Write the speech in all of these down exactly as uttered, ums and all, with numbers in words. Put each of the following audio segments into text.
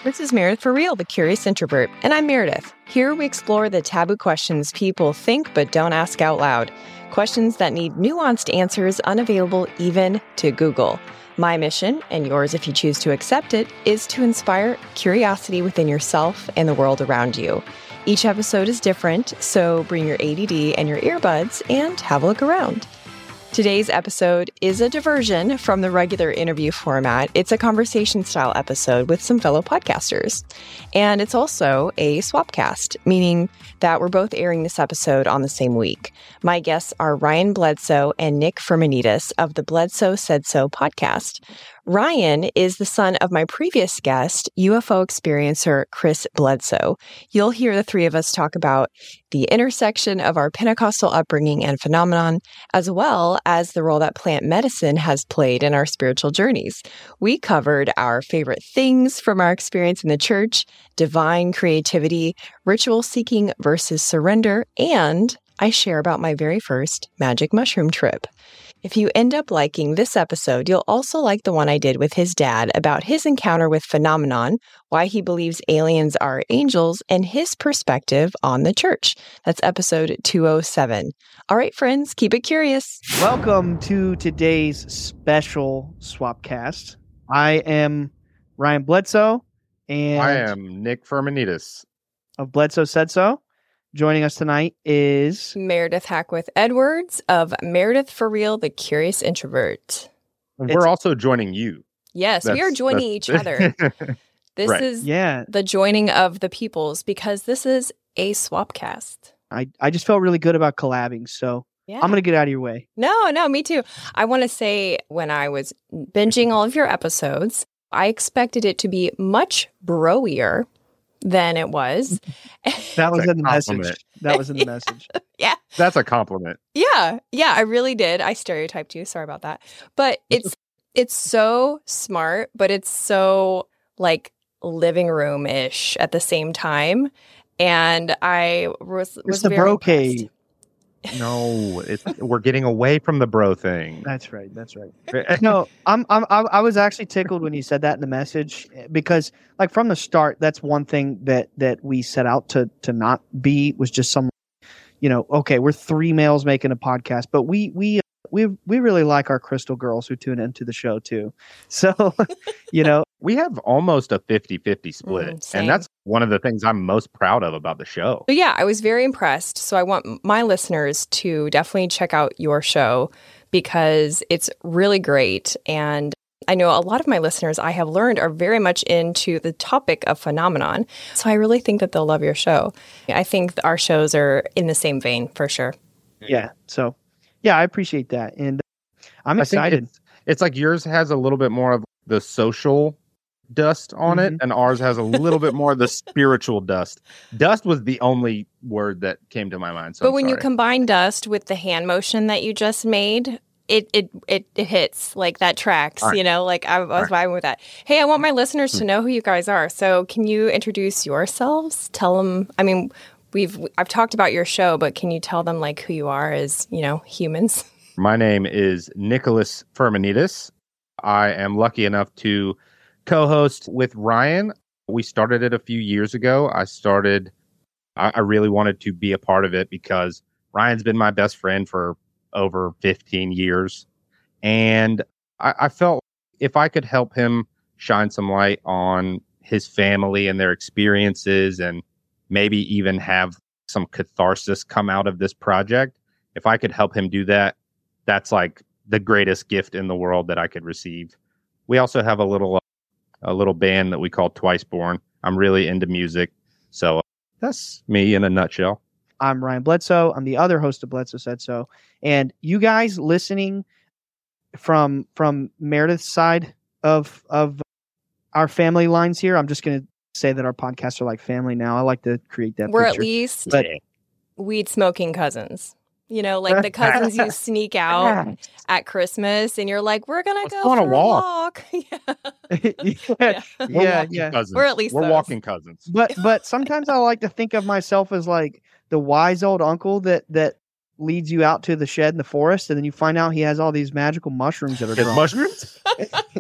This is Meredith for Real, the Curious Introvert, and I'm Meredith. Here we explore the taboo questions people think but don't ask out loud. Questions that need nuanced answers unavailable even to Google. My mission, and yours if you choose to accept it, is to inspire curiosity within yourself and the world around you. Each episode is different, so bring your A D D and your earbuds and have a look around. Today's episode is a diversion from the regular interview format. It's a conversation-style episode with some fellow podcasters. And it's also a swapcast, meaning that we're both airing this episode on the same week. My guests are Ryan Bledsoe and Nick Firminitis of the Bledsoe Said So podcast. Ryan is the son of my previous guest, U F O experiencer Chris Bledsoe. You'll hear the three of us talk about the intersection of our Pentecostal upbringing and phenomenon, as well as the role that plant medicine has played in our spiritual journeys. We covered our favorite things from our experience in the church, divine creativity, ritual seeking versus surrender, and I share about my very first magic mushroom trip. If you end up liking this episode, you'll also like the one I did with his dad about his encounter with phenomenon, why he believes aliens are angels, and his perspective on the church. That's episode two oh seven. All right, friends, keep it curious. Welcome to today's special Swapcast. I am Ryan Bledsoe, and I am Nick Firminitis of Bledsoe Said So. Joining us tonight is Meredith Hackworth Edwards of Meredith for Real, the Curious Introvert. And It's- we're also joining you. Yes, we are That's- joining that's- each other. This Right. is yeah. the joining of the peoples because this is a swapcast. I I just felt really good about collabing, so Yeah. I'm gonna get out of your way. No, no, me too. I want to say when I was binging all of your episodes, I expected it to be much broier than it was. That was That's a in the message. compliment. That was in the message. Yeah. That's a compliment. Yeah. Yeah, I really did. I stereotyped you. Sorry about that. But it's it's so smart, but it's so like living room-ish at the same time. And I was was It's the very bro impressed. cave. No, it's, we're getting away from the bro thing. That's right. That's right. No, I'm, I'm, I I was actually tickled when you said that in the message because, like, from the start, that's one thing that that we set out to to not be was just some, you know, okay, we're three males making a podcast, but we we we we really like our crystal girls who tune into the show too. So, you know, We have almost a fifty-fifty split. Mm, same. and that's one of the things I'm most proud of about the show. So yeah, I was very impressed. So I want my listeners to definitely check out your show because it's really great. And I know a lot of my listeners, I have learned, are very much into the topic of phenomenon. So I really think that they'll love your show. I think our shows are in the same vein for sure. yeah. So, yeah, I appreciate that, and I'm I think excited. It's, it's like yours has a little bit more of the social dust on it, Mhm. and ours has a little bit more of the spiritual dust. Dust was the only word that came to my mind. So but I'm when you sorry. combine dust with the hand motion that you just made, it it it, it hits like that tracks, All right. you know, like I, I was All vibing with that. Hey, I want my listeners to know who you guys are. So can you introduce yourselves? Tell them, I mean, we've, I've talked about your show, but can you tell them like who you are as, you know, humans? My name is Nicholas Firminitis. I am lucky enough to co-host with Ryan. We started it a few years ago. I started, I, I really wanted to be a part of it because Ryan's been my best friend for over fifteen years. And I, I felt if I could help him shine some light on his family and their experiences and maybe even have some catharsis come out of this project, if I could help him do that, that's like the greatest gift in the world that I could receive. We also have a little, uh, a little band that we call Twice Born. I'm really into music. So uh, that's me in a nutshell. I'm Ryan Bledsoe. I'm the other host of Bledsoe Said So. And you guys listening from from Meredith's side of of our family lines here, I'm just going to say that our podcasts are like family now. I like to create that We're picture. at least But- weed smoking cousins. You know, like the cousins you sneak out at Christmas and you're like, we're going to Let's go go on a for walk. a walk. yeah, Yeah. We're yeah, walking yeah. cousins. We're at least We're those. walking cousins. But but sometimes I like to think of myself as like the wise old uncle that that leads you out to the shed in the forest, and then you find out he has all these magical mushrooms that are His growing. mushrooms?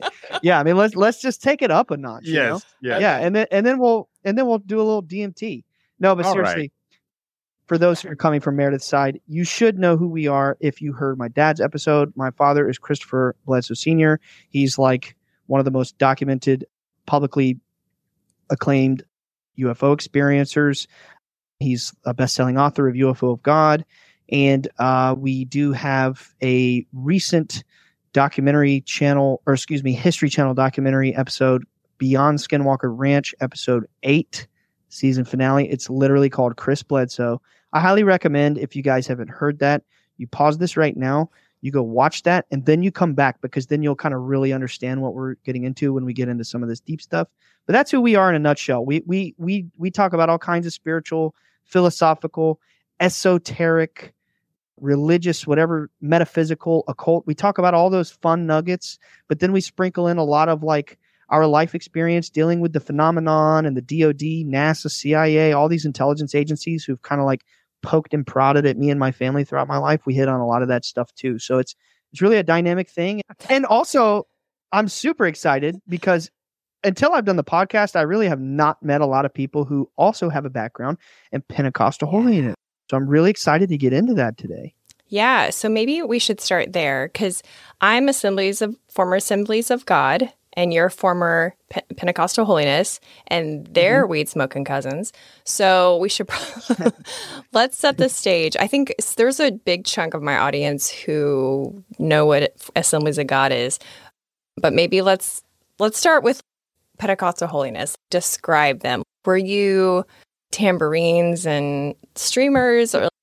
Yeah, I mean, let's let's just take it up a notch. Yes, you know? yes. yeah, and then and then we'll and then we'll do a little D M T. No, but All seriously, right. for those who are coming from Meredith's side, you should know who we are if you heard my dad's episode. My father is Christopher Bledsoe Senior He's like one of the most documented, publicly acclaimed U F O experiencers. He's a best-selling author of U F O of God. And uh, we do have a recent documentary channel, or excuse me, History Channel documentary episode, Beyond Skinwalker Ranch, episode eight, season finale. It's literally called Chris Bledsoe. I highly recommend, if you guys haven't heard that, you pause this right now, you go watch that, and then you come back, because then you'll kind of really understand what we're getting into when we get into some of this deep stuff. But that's who we are in a nutshell. We we we we talk about all kinds of spiritual, philosophical, esoteric, religious, whatever, metaphysical, occult. We talk about all those fun nuggets, but then we sprinkle in a lot of like our life experience dealing with the phenomenon and the D O D, NASA, C I A, all these intelligence agencies who've kind of like poked and prodded at me and my family throughout my life. We hit on a lot of that stuff too. So it's it's really a dynamic thing. And also, I'm super excited because until I've done the podcast, I really have not met a lot of people who also have a background in Pentecostal holiness. So I'm really excited to get into that today. Yeah, so maybe we should start there, because I'm Assemblies of former Assemblies of God, and you're former Pe- Pentecostal Holiness, and they're mm-hmm. weed smoking cousins. So we should probably, let's set the stage. I think there's a big chunk of my audience who know what Assemblies of God is, but maybe let's let's start with Pentecostal Holiness. Describe them. Were you tambourines and streamers, or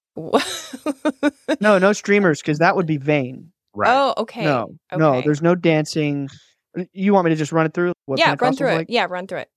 no, no streamers, because that would be vain. Right. Oh, okay. No, okay. no, there's no dancing. You want me to just run it through? What yeah, run through it. Like? Yeah, run through it.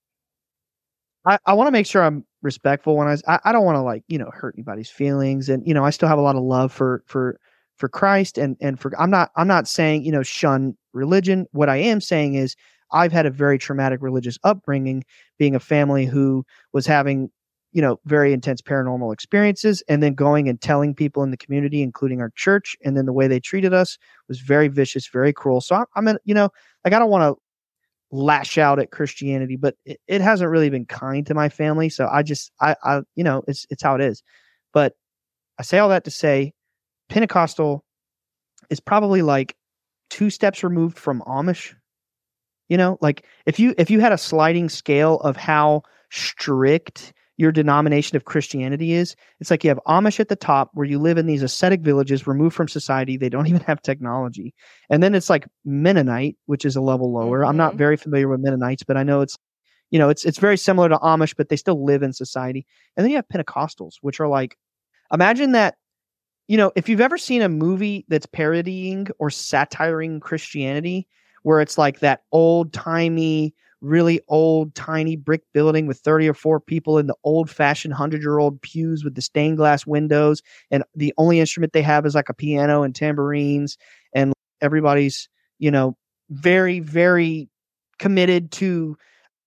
I, I want to make sure I'm respectful when I, I, I don't want to like, you know, hurt anybody's feelings. And, you know, I still have a lot of love for, for, for Christ and, and for, I'm not, I'm not saying, you know, shun religion. What I am saying is I've had a very traumatic religious upbringing, being a family who was having, you know, very intense paranormal experiences, and then going and telling people in the community, including our church, and then the way they treated us was very vicious, very cruel. So I'm, I'm in, you know, like I don't want to lash out at Christianity, but it, it hasn't really been kind to my family. So I just, I, I, you know, it's it's how it is. But I say all that to say, Pentecostal is probably like two steps removed from Amish. You know, like if you if you had a sliding scale of how strict your denomination of Christianity is, it's like you have Amish at the top, where you live in these ascetic villages removed from society. They don't even have technology. And then it's like Mennonite, which is a level lower. Mm-hmm. I'm not very familiar with Mennonites, but I know it's, you know, it's it's very similar to Amish, but they still live in society. And then you have Pentecostals, which are like, imagine that, you know, if you've ever seen a movie that's parodying or satiring Christianity, where it's like that old timey, really old, tiny brick building with thirty or four people in the old-fashioned hundred-year-old pews with the stained glass windows, and the only instrument they have is like a piano and tambourines, and everybody's, you know, very, very committed to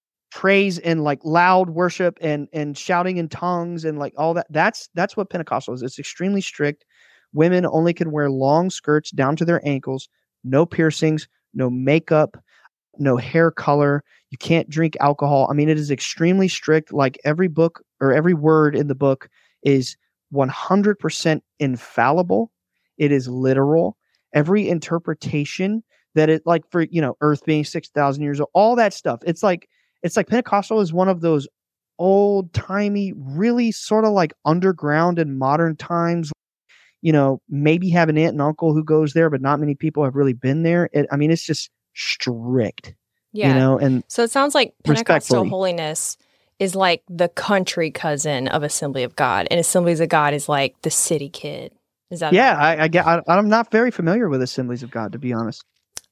praise and like loud worship and and shouting in tongues and like all that. That's that's what Pentecostal is. It's extremely strict. Women only can wear long skirts down to their ankles, no piercings, no makeup, no hair color. You can't drink alcohol. I mean, it is extremely strict. Like every book or every word in the book is one hundred percent infallible. It is literal. Every interpretation that it, like for, you know, Earth being six thousand years old, all that stuff. It's like, it's like Pentecostal is one of those old timey, really sort of like underground in modern times. You know, maybe have an aunt and uncle who goes there, but not many people have really been there. It, I mean, it's just strict. Yeah. You know, and so it sounds like Pentecostal holiness is like the country cousin of Assembly of God, and Assemblies of God is like the city kid. Is that? Yeah, I, I get. I, I'm not very familiar with Assemblies of God, to be honest.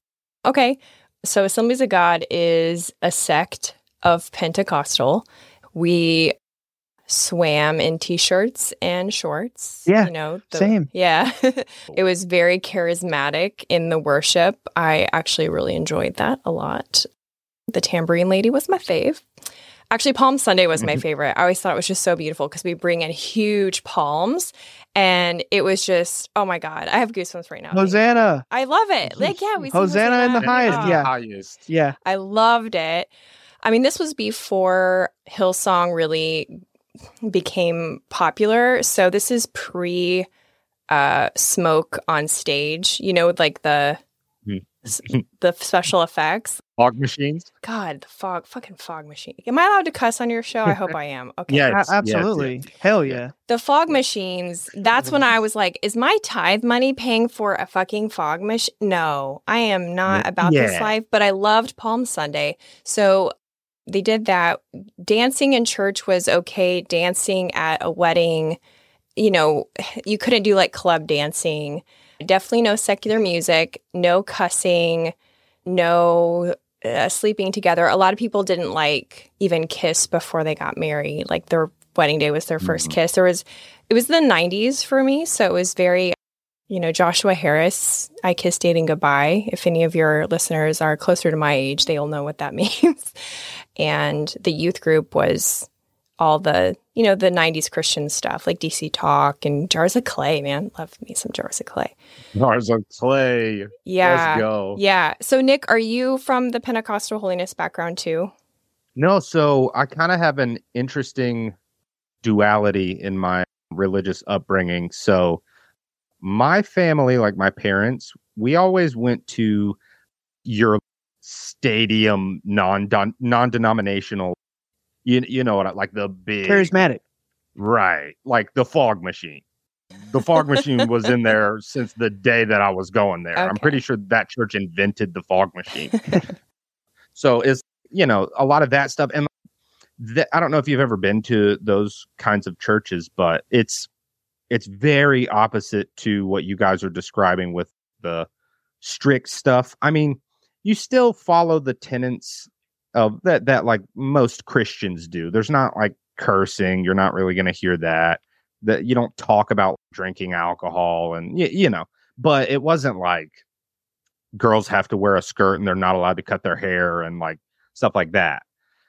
Okay, so Assemblies of God is a sect of Pentecostal. We swam in t-shirts and shorts. Yeah, you know, the, same. Yeah, it was very charismatic in the worship. I actually really enjoyed that a lot. The tambourine lady was my fave. Actually, Palm Sunday was my favorite. I always thought it was just so beautiful because we bring in huge palms, and it was just, oh my God, I have goosebumps right now. Hosanna. I love it. Like, yeah, we sing Hosanna, Hosanna in the highest. Oh, Yeah. highest. Yeah. I loved it. I mean, this was before Hillsong really became popular. So this is pre uh, smoke on stage, you know, with like the s- the special effects. Fog machines. God, the fog, fucking fog machine. Am I allowed to cuss on your show? I hope I am. Okay. Yeah, A- it's- absolutely. it's- Hell yeah. The fog machines, that's when I was like, is my tithe money paying for a fucking fog machine? No, I am not about this Yeah. life, but I loved Palm Sunday. So they did that. Dancing in church was okay. Dancing at a wedding, you know, you couldn't do like club dancing. Definitely no secular music, no cussing, no uh, sleeping together. A lot of people didn't like even kiss before they got married. Like their wedding day was their first Mhm. kiss. There was, it was the nineties for me. So it was very, you know, Joshua Harris, I Kissed Dating Goodbye. If any of your listeners are closer to my age, they'll know what that means. And the youth group was all the, you know, the nineties Christian stuff like D C Talk and Jars of Clay, man. Love me some Jars of Clay. Jars of Clay. Yeah. Let's go. Yeah. So, Nick, are you from the Pentecostal holiness background too? No, so I kind of have an interesting duality in my religious upbringing. So my family, like my parents, we always went to your stadium non non-denominational, you, you know what, like the big Charismatic. right, like the fog machine. The fog machine was in there since the day that I was going there. I'm Okay. pretty sure that church invented the fog machine. So it's, you know, a lot of that stuff. And th- I don't know if you've ever been to those kinds of churches, but it's it's very opposite to what you guys are describing with the strict stuff. I mean, you still follow the tenets of that that like most Christians do. There's not like cursing. You're not really going to hear that. That you don't talk about drinking alcohol and you, you know, but it wasn't like girls have to wear a skirt and they're not allowed to cut their hair and like stuff like that.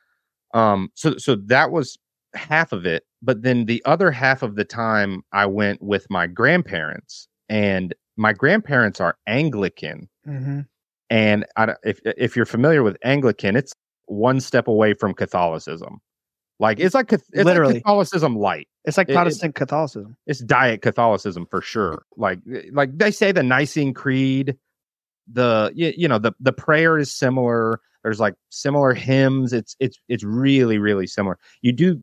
Um, so so that was half of it, but then the other half of the time I went with my grandparents, and my grandparents are Anglican. Mm-hmm. And I, don't- if if you're familiar with Anglican, it's one step away from Catholicism. Like it's like it's Literally. like Catholicism light. It's like It- Protestant Catholicism. It's diet Catholicism for sure. Like like they say the Nicene Creed, the you, you know the the prayer is similar. There's like similar hymns. It's it's it's really really similar. You do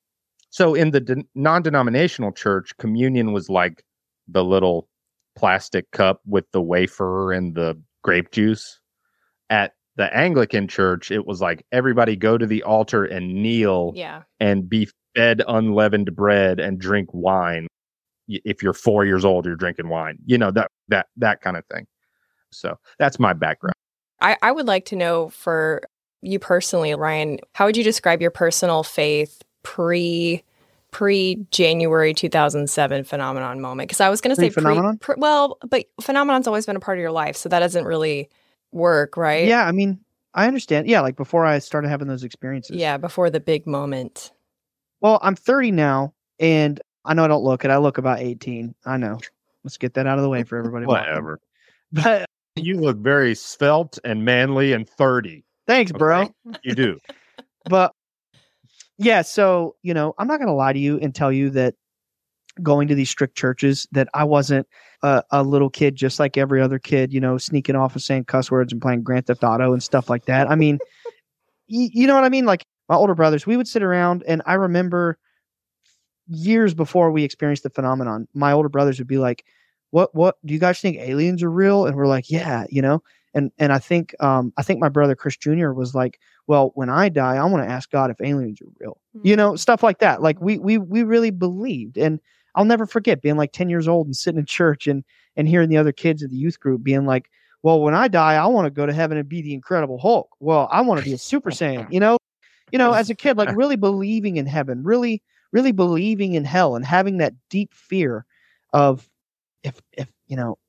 so in the de- non-denominational church, communion was like the little plastic cup with the wafer and the grape juice. At the Anglican church, it was like everybody go to the altar and kneel Yeah. and be fed unleavened bread and drink wine. Y- If you're four years old, you're drinking wine. You know that that that kind of thing. So that's my background. I, I would like to know for you personally, Ryan, how would you describe your personal faith pre pre January two thousand seven phenomenon moment? Because I was going to say pre, Pre-phenomenon? pre, well, but phenomenon's always been a part of your life, so that doesn't really work, right? Yeah, I mean, I understand. Yeah, like before I started having those experiences. Yeah, before the big moment. Well, I'm thirty now, and I know I don't look it. I look about eighteen. I know. Let's get that out of the way for everybody. watching. Whatever. But You look very svelte and manly and thirty. thanks, bro. Okay. You do. But yeah, so, you know, I'm not going to lie to you and tell you that going to these strict churches that I wasn't a, a little kid just like every other kid, you know, sneaking off and saying cuss words and playing Grand Theft Auto and stuff like that. I mean, y- you know what I mean? Like my older brothers, we would sit around, and I remember years before we experienced the phenomenon, my older brothers would be like, what, what do you guys think aliens are real? And we're like, yeah, you know? And, and I think, um, I think my brother Chris Junior was like, well, when I die, I want to ask God if aliens are real, you know, stuff like that. Like we, we, we really believed. And I'll never forget being like ten years old and sitting in church and, and hearing the other kids of the youth group being like, well, when I die, I want to go to heaven and be the Incredible Hulk. Well, I want to be a Super Saiyan, you know, you know, as a kid, like really believing in heaven, really, really believing in hell and having that deep fear of if, if, you know,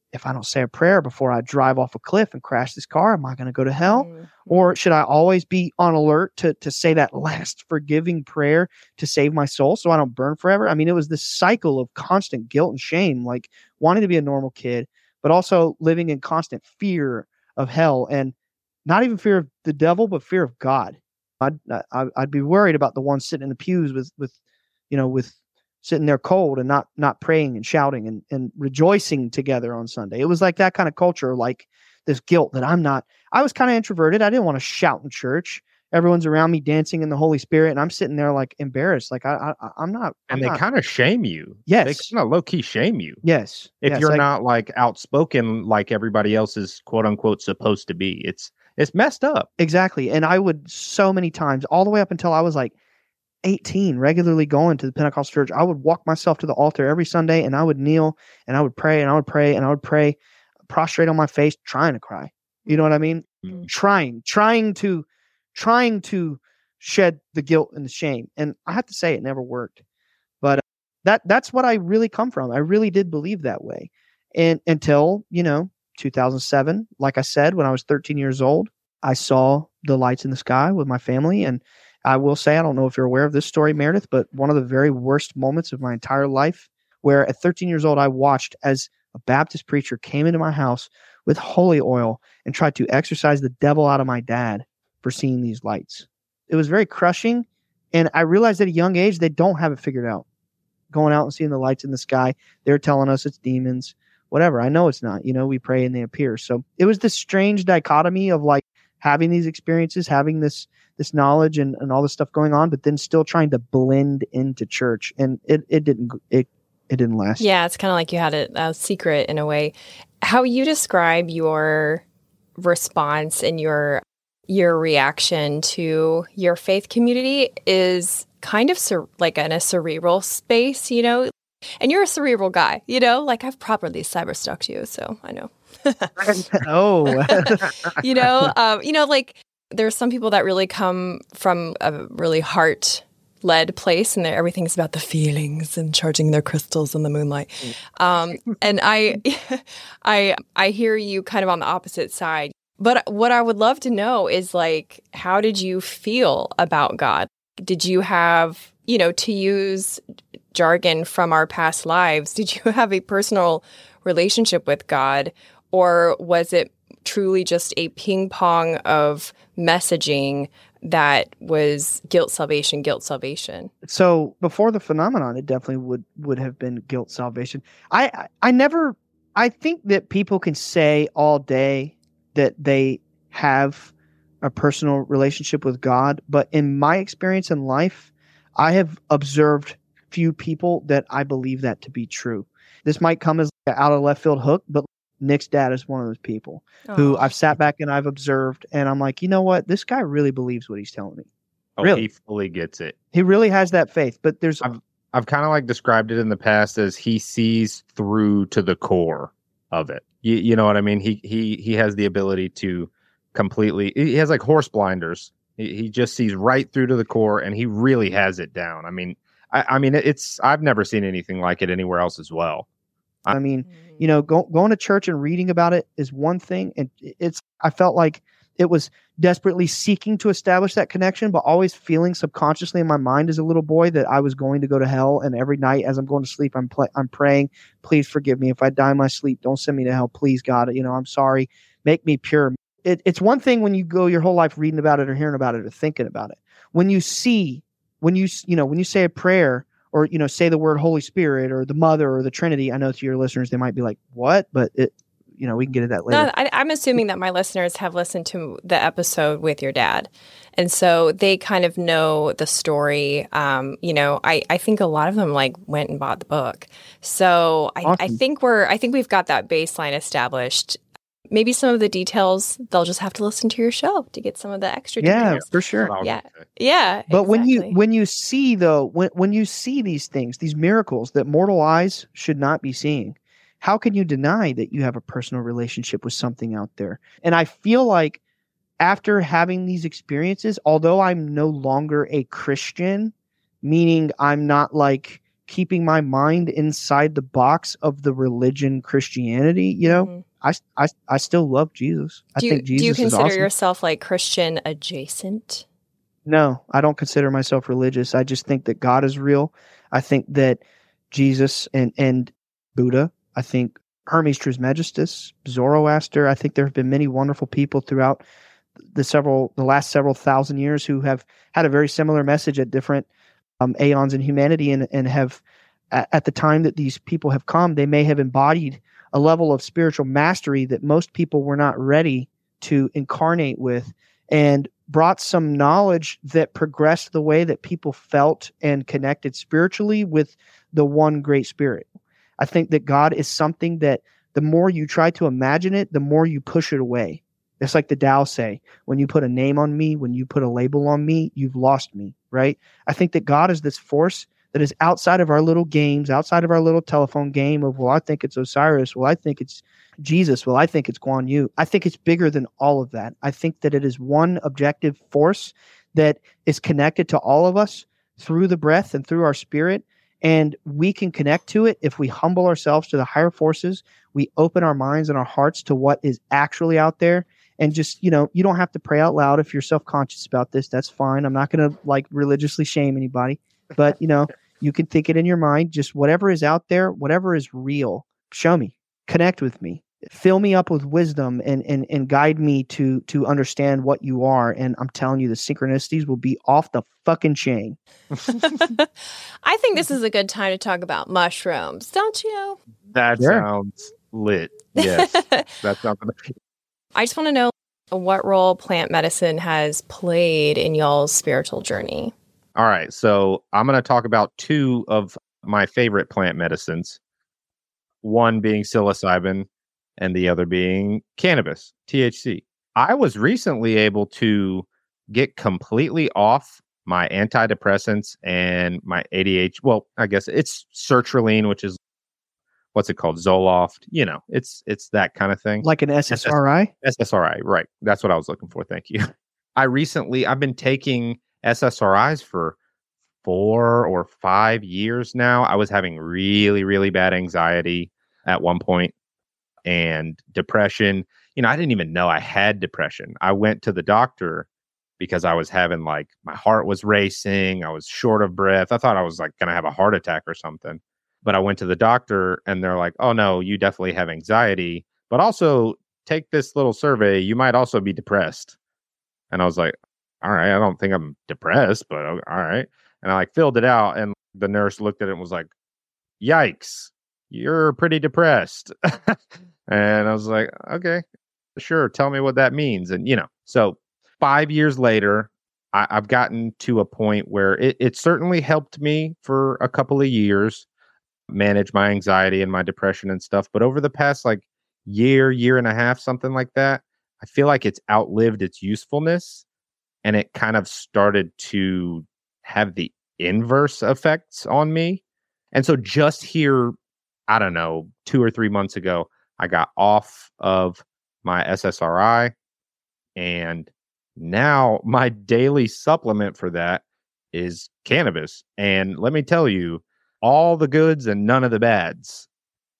if I don't say a prayer before I drive off a cliff and crash this car, am I going to go to hell? Mm-hmm. Or should I always be on alert to to say that last forgiving prayer to save my soul so I don't burn forever? I mean, it was this cycle of constant guilt and shame, like wanting to be a normal kid, but also living in constant fear of hell, and not even fear of the devil, but fear of God. I'd I'd, I'd be worried about the ones sitting in the pews with with, you know, with sitting there cold and not not praying and shouting and, and rejoicing together on Sunday. It was like that kind of culture, like this guilt that I'm not. I was kind of introverted. I didn't want to shout in church. Everyone's around me dancing in the Holy Spirit, and I'm sitting there like embarrassed. Like I, I I'm not. And I'm they not, kind of shame you. Yes. They kind of low key shame you. Yes. If yes, you're I, not like outspoken like everybody else is quote unquote supposed to be. It's it's messed up. Exactly. And I would so many times, all the way up until I was like eighteen, regularly going to the Pentecostal church, I would walk myself to the altar every Sunday, and I would kneel and I would pray and I would pray and I would pray, prostrate on my face, trying to cry. You know what I mean? Mm-hmm. Trying, trying to, trying to shed the guilt and the shame. And I have to say, it never worked. But uh, that that's what I really come from. I really did believe that way. And until, you know, two thousand seven, like I said, when I was thirteen years old, I saw the lights in the sky with my family. And I will say, I don't know if you're aware of this story, Meredith, but one of the very worst moments of my entire life, where at thirteen years old, I watched as a Baptist preacher came into my house with holy oil and tried to exorcise the devil out of my dad for seeing these lights. It was very crushing. And I realized at a young age, they don't have it figured out. Going out and seeing the lights in the sky, they're telling us it's demons, whatever. I know it's not. You know, we pray and they appear. So it was this strange dichotomy of like having these experiences, having this this knowledge and, and all this stuff going on, but then still trying to blend into church. And it, it didn't it it didn't last. Yeah, it's kind of like you had a, a secret in a way. How you describe your response and your your reaction to your faith community is kind of cer- like in a cerebral space, you know? And you're a cerebral guy, you know? Like I've properly cyber stalked you, so I know. Oh. you know, um, you know, like there's some people that really come from a really heart led place and everything's about the feelings and charging their crystals in the moonlight. Um, and I, I, I hear you kind of on the opposite side. But what I would love to know is like, how did you feel about God? Did you have, you know, to use jargon from our past lives, did you have a personal relationship with God, or was it truly just a ping pong of messaging that was guilt, salvation, guilt, salvation? So before the phenomenon, it definitely would, would have been guilt, salvation. I, I, I never, I think that people can say all day that they have a personal relationship with God. But in my experience in life, I have observed few people that I believe that to be true. This might come as an out of left field hook, but Nick's dad is one of those people oh. who I've sat back and I've observed, and I'm like, you know what? This guy really believes what he's telling me. Oh, really. He fully gets it. He really has that faith. But there's, I've, I've kind of like described it in the past as he sees through to the core of it. You, you know what I mean? He he he has the ability to completely. He has like horse blinders. He, he just sees right through to the core, and he really has it down. I mean, I, I mean, it's I've never seen anything like it anywhere else as well. I mean, you know, go, going to church and reading about it is one thing. And it's, I felt like it was desperately seeking to establish that connection, but always feeling subconsciously in my mind as a little boy that I was going to go to hell. And every night as I'm going to sleep, I'm pl- I'm praying, please forgive me. If I die in my sleep, don't send me to hell. Please, God, you know, I'm sorry. Make me pure. It, it's one thing when you go your whole life reading about it or hearing about it or thinking about it. When you see, when you, you know, when you say a prayer, or, you know, say the word Holy Spirit or the Mother or the Trinity. I know to your listeners, they might be like, what? But, it, you know, we can get to that later. No, I, I'm assuming that my listeners have listened to the episode with your dad. And so they kind of know the story. Um, you know, I, I think a lot of them like went and bought the book. So I, awesome. I think we're, I think we've got that baseline established. Maybe some of the details, they'll just have to listen to your show to get some of the extra yeah, details. Yeah, for sure. Yeah. Yeah. But exactly. when you when you see though, when when you see these things, these miracles that mortal eyes should not be seeing, how can you deny that you have a personal relationship with something out there? And I feel like after having these experiences, although I'm no longer a Christian, meaning I'm not like keeping my mind inside the box of the religion Christianity, you know, mm-hmm. I, I, I still love Jesus. I do you, think Jesus do you consider is awesome. yourself like Christian adjacent? No, I don't consider myself religious. I just think that God is real. I think that Jesus and, and Buddha, I think Hermes Trismegistus, Zoroaster, I think there have been many wonderful people throughout the several, the last several thousand years who have had a very similar message at different um, aeons in humanity and, and have, at, at the time that these people have come, they may have embodied a level of spiritual mastery that most people were not ready to incarnate with, and brought some knowledge that progressed the way that people felt and connected spiritually with the one great spirit. I think that God is something that the more you try to imagine it, the more you push it away. It's like the Tao say, when you put a name on me, when you put a label on me, you've lost me, right? I think that God is this force that is outside of our little games, outside of our little telephone game of, well, I think it's Osiris. Well, I think it's Jesus. Well, I think it's Guan Yu. I think it's bigger than all of that. I think that it is one objective force that is connected to all of us through the breath and through our spirit. And we can connect to it if we humble ourselves to the higher forces. We open our minds and our hearts to what is actually out there. And just, you know, you don't have to pray out loud if you're self-conscious about this. That's fine. I'm not going to like religiously shame anybody. But, you know, you can think it in your mind. Just whatever is out there, whatever is real, show me, connect with me, fill me up with wisdom and and and guide me to to understand what you are. And I'm telling you, the synchronicities will be off the fucking chain. I think this is a good time to talk about mushrooms, don't you? That Sure. sounds lit. Yes. That's something. I just want to know what role plant medicine has played in y'all's spiritual journey. All right. So I'm going to talk about two of my favorite plant medicines, one being psilocybin and the other being cannabis, T H C. I was recently able to get completely off my antidepressants and my A D H D. Well, I guess it's sertraline, which is, what's it called? Zoloft. You know, it's it's that kind of thing. Like an S S R I? S S R I, right. That's what I was looking for. Thank you. I recently, I've been taking S S R Is for four or five years now. I was having really, really bad anxiety at one point and depression. You know, I didn't even know I had depression. I went to the doctor because I was having like, my heart was racing. I was short of breath. I thought I was like going to have a heart attack or something. But I went to the doctor and they're like, oh no, you definitely have anxiety, but also take this little survey. You might also be depressed. And I was like, all right, I don't think I'm depressed, but all right. And I like filled it out and the nurse looked at it and was like, yikes, you're pretty depressed. And I was like, okay, sure. Tell me what that means. And, you know, so five years later, I, I've gotten to a point where it, it certainly helped me for a couple of years manage my anxiety and my depression and stuff. But over the past like year, year and a half, something like that, I feel like it's outlived its usefulness. And it kind of started to have the inverse effects on me. And so just here, I don't know, two or three months ago, I got off of my S S R I. And now my daily supplement for that is cannabis. And let me tell you, all the goods and none of the bads.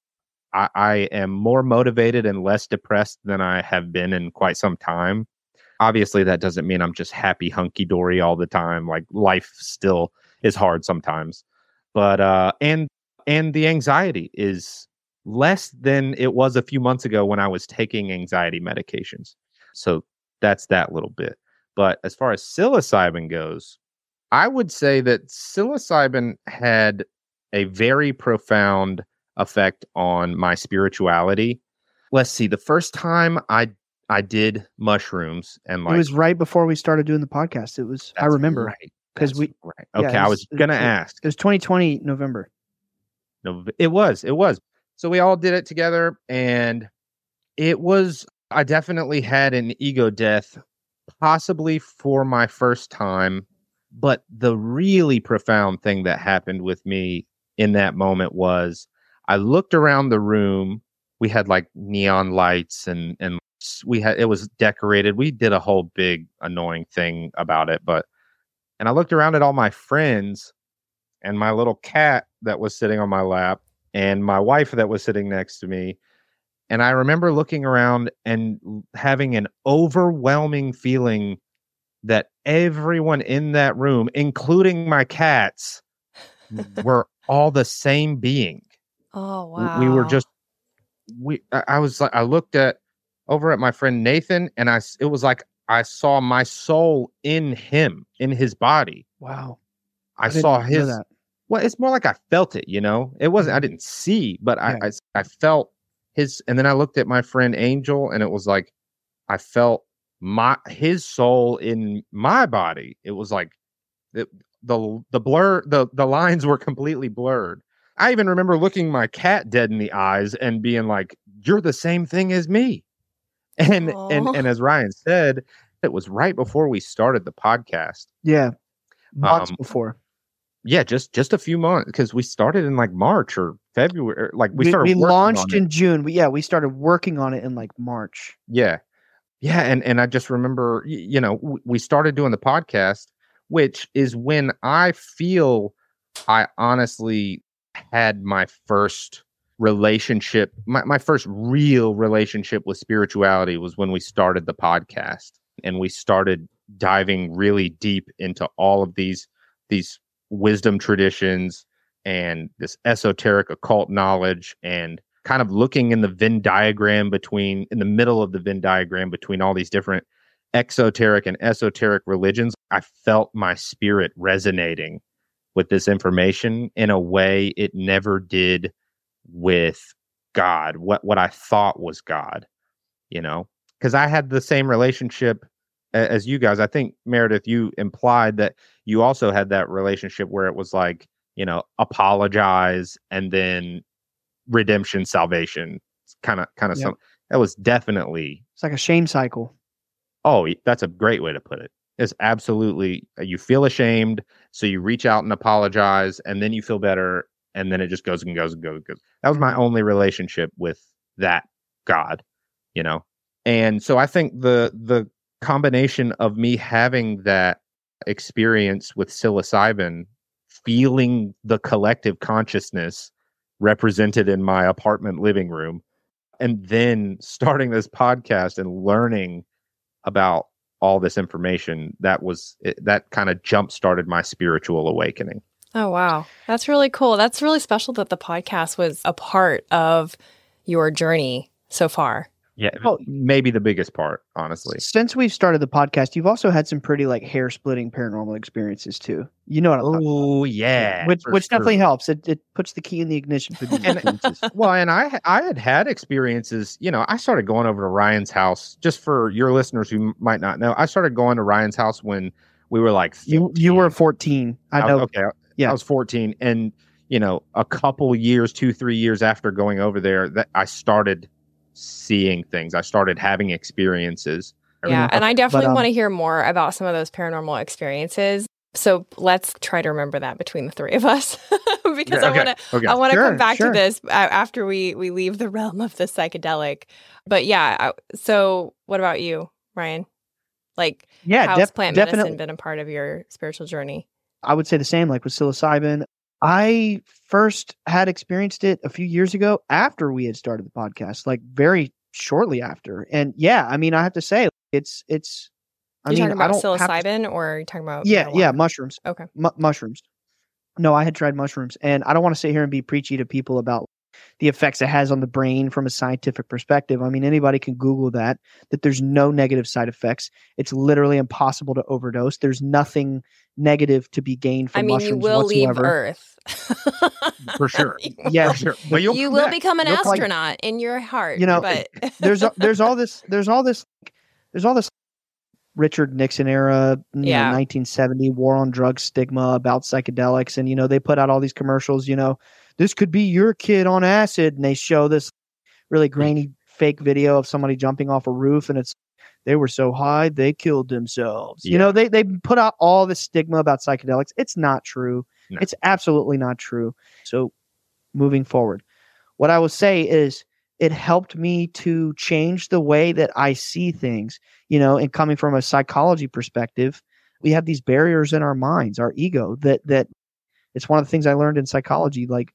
I, I am more motivated and less depressed than I have been in quite some time. Obviously, that doesn't mean I'm just happy, hunky-dory all the time. Like, life still is hard sometimes. But, uh, and, and the anxiety is less than it was a few months ago when I was taking anxiety medications. So that's that little bit. But as far as psilocybin goes, I would say that psilocybin had a very profound effect on my spirituality. Let's see, the first time I I did mushrooms and like It was right before we started doing the podcast. It was, I remember. Right. Because we, right. yeah, Okay, it I was- was gonna it- ask. It was twenty twenty November. No, it was, it was. So we all did it together, and it was. I definitely had an ego death, possibly for my first time. But the really profound thing that happened with me in that moment was I looked around the room. We had like neon lights and and we had it was decorated. We did a whole big annoying thing about it, but and I looked around at all my friends and my little cat that was sitting on my lap and my wife that was sitting next to me. And I remember looking around and having an overwhelming feeling that everyone in that room, including my cats, were all the same being. Oh, wow. We were just, we, I I was like, I looked at over at my friend Nathan, and I, it was like I saw my soul in him, in his body. Wow. I, I didn't saw know his, that. well, it's more like I felt it, you know? It wasn't, I didn't see, but I, Yeah. I, I felt his, and then I looked at my friend Angel, and it was like, I felt my, his soul in my body. It was like, it, the, the blur, the, the lines were completely blurred. I even remember looking my cat dead in the eyes and being like, you're the same thing as me. And, Aw. and, and as Ryan said, it was right before we started the podcast. Yeah. Months Um, before. Yeah, just just a few months, because we started in like March or February. Like we We, started. we working launched on it. in June. We, yeah, we started working on it in like March. Yeah, yeah, and and I just remember, y- you know, w- we started doing the podcast, which is when I feel I honestly had my first relationship, my my first real relationship with spirituality was when we started the podcast, and we started diving really deep into all of these these wisdom traditions and this esoteric occult knowledge, and kind of looking in the Venn diagram between, in the middle of the Venn diagram between all these different exoteric and esoteric religions. I felt my spirit resonating with this information in a way it never did with God, what, what I thought was God, you know, because I had the same relationship a- as you guys. I think, Meredith, you implied that you also had that relationship where it was like, you know, apologize and then redemption, salvation, kind of, kind of Yep. some, that was definitely, It's like a shame cycle. oh, that's a great way to put it. It's absolutely, you feel ashamed, so you reach out and apologize, and then you feel better, and then it just goes and goes and goes and goes. That was my Mhm. only relationship with that God, you know? And so I think the the combination of me having that experience with psilocybin, feeling the collective consciousness represented in my apartment living room, and then starting this podcast and learning about all this information, that was it, that kind of jump started my spiritual awakening. Oh, wow. That's really cool. That's really special that the podcast was a part of your journey so far. Yeah, Oh. maybe the biggest part, honestly. Since we've started the podcast, you've also had some pretty like hair splitting paranormal experiences too. You know what I'm talking about. Oh yeah, Which for which sure. definitely helps. It it puts the key in the ignition for these And- experiences. Well, and I I had had experiences. You know, I started going over to Ryan's house. Just for your listeners who m- might not know, I started going to Ryan's house when we were like You you were fourteen. I I was- know. okay, Yeah. I was fourteen, and you know, a couple years, two three years after going over there, that I started seeing things. I started having experiences. Yeah. Okay, And I definitely but, um, want to hear more about some of those paranormal experiences. So let's try to remember that between the three of us, because I Okay, want to okay. I want to Sure, come back sure. to this uh, after we we leave the realm of the psychedelic. But yeah, I, so what about you, Ryan? Like, Yeah, how's def- plant definitely. medicine been a part of your spiritual journey? I would say the same, like with psilocybin. I first had experienced it a few years ago after we had started the podcast, like very shortly after. And yeah, I mean, I have to say, it's it's. I Are you mean, talking I about don't have to- psilocybin, or are you talking about yeah, yeah, marijuana? mushrooms. Okay. Mu- mushrooms. No, I had tried mushrooms, and I don't want to sit here and be preachy to people about the effects it has on the brain from a scientific perspective. I mean, anybody can Google that, that there's no negative side effects. It's literally impossible to overdose. There's nothing negative to be gained from I mean, you mushrooms will leave whatsoever. Earth. For sure. Yeah, For sure. But you'll you come will back. become an You'll come- astronaut in your heart. You know, but there's there's all this there's all this there's all this Richard Nixon era, you Yeah. know, nineteen seventy war on drugs stigma about psychedelics, and you know they put out all these commercials. You know, this could be your kid on acid, and they show this really grainy fake video of somebody jumping off a roof, and it's they were so high they killed themselves. You Yeah. know, they they put out all this stigma about psychedelics. It's not true. No. It's absolutely not true. So, moving forward, what I will say is it helped me to change the way that I see things, you know, and coming from a psychology perspective, we have these barriers in our minds, our ego that, that It's one of the things I learned in psychology. Like,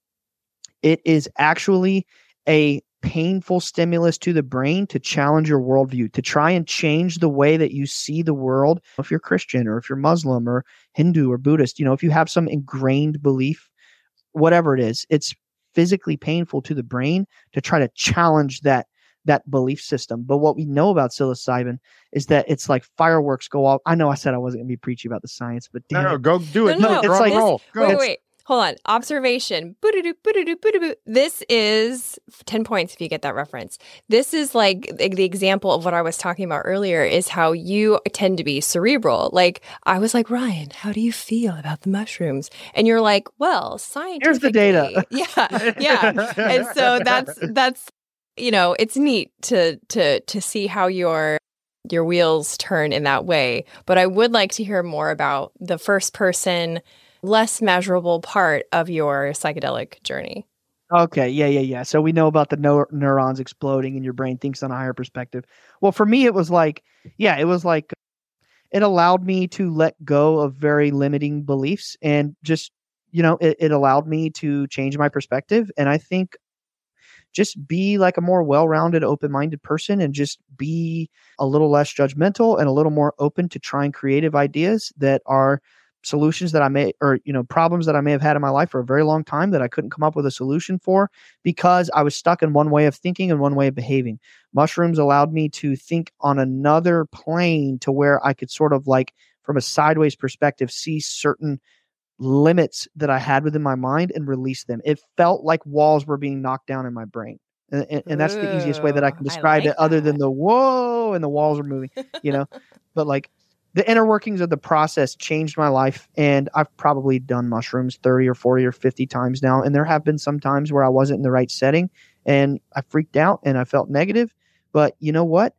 it is actually a painful stimulus to the brain to challenge your worldview, to try and change the way that you see the world. If you're Christian or if you're Muslim or Hindu or Buddhist, you know, if you have some ingrained belief, whatever it is, it's physically painful to the brain to try to challenge that that belief system. But what we know about psilocybin is that it's like fireworks go off. I know I said I wasn't going to be preachy about the science, but damn no, no, it. go do it. No, no, no, no. It's Drum like- roll. Go. Wait, wait. Hold on. Observation. Boo-doo-doo, boo-doo-doo, boo-doo-doo. This is ten points if you get that reference. This is like the the example of what I was talking about earlier is how you tend to be cerebral. Like, I was like, Ryan, how do you feel about the mushrooms? And you're like, well, scientifically. Here's the data. Yeah, yeah. And so that's, that's, you know, it's neat to, to, to see how your, your wheels turn in that way. But I would like to hear more about the first person, less measurable part of your psychedelic journey. Okay, yeah, yeah, yeah. So we know about the neur- neurons exploding and your brain thinks on a higher perspective. Well, for me, it was like, yeah, it was like it allowed me to let go of very limiting beliefs and just, you know, it, it allowed me to change my perspective. And I think just be like a more well-rounded, open-minded person and just be a little less judgmental and a little more open to trying creative ideas that are solutions that I may, or, you know, problems that I may have had in my life for a very long time that I couldn't come up with a solution for because I was stuck in one way of thinking and one way of behaving. Mushrooms allowed me to think on another plane to where I could sort of like, from a sideways perspective, see certain limits that I had within my mind and release them. It felt like walls were being knocked down in my brain. And, and, and that's the easiest way that I can Ooh, I describe like it other that. than the whoa and the walls are moving, you know, but like, the inner workings of the process changed my life, and I've probably done mushrooms thirty or forty or fifty times now, and there have been some times where I wasn't in the right setting, and I freaked out, and I felt negative, but you know what?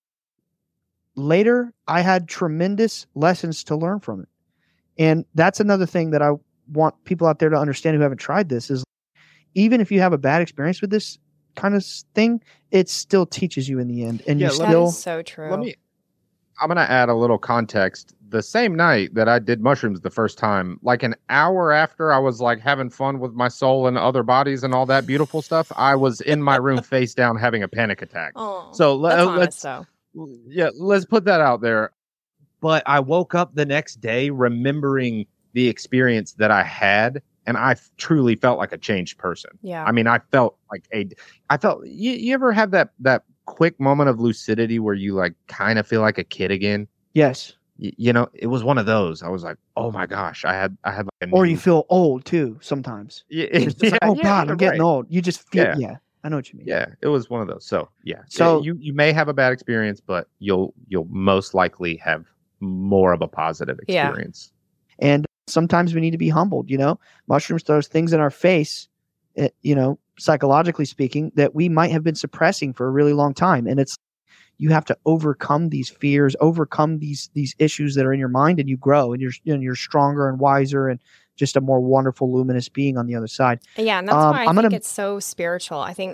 Later, I had tremendous lessons to learn from it, and that's another thing that I want people out there to understand who haven't tried this is even if you have a bad experience with this kind of thing, it still teaches you in the end, and Yeah, you let That still... is so true. Let me. I'm gonna add a little context. The same night that I did mushrooms the first time, like an hour after I was like having fun with my soul and other bodies and all that beautiful stuff, I was in my room face down having a panic attack. Oh, So le- that's uh, honest, let's though. yeah, let's put that out there. But I woke up the next day remembering the experience that I had, and I f- truly felt like a changed person. Yeah. I mean, I felt like a, I felt. You, you ever have that that quick moment of lucidity where you like kind of feel like a kid again? Yes. Y- you know, it was one of those. I was like, oh my gosh, I had I had like a Or new- you feel old too sometimes. yeah, It's just like, oh yeah, God, you're I'm getting right. old. You just feel, yeah. Yeah. I know what you mean. Yeah, it was one of those. So yeah, So- so you you may have a bad experience, but you'll you'll most likely have more of a positive Yeah. experience. And sometimes we need to be humbled, you know, mushrooms throws things in our face, eh, you know, psychologically speaking, that we might have been suppressing for a really long time. And it's, you have to overcome these fears, overcome these, these issues that are in your mind, and you grow and you're, and you're stronger and wiser and just a more wonderful, luminous being on the other side. Yeah, and that's Um, why I I'm think gonna- it's so spiritual. I think,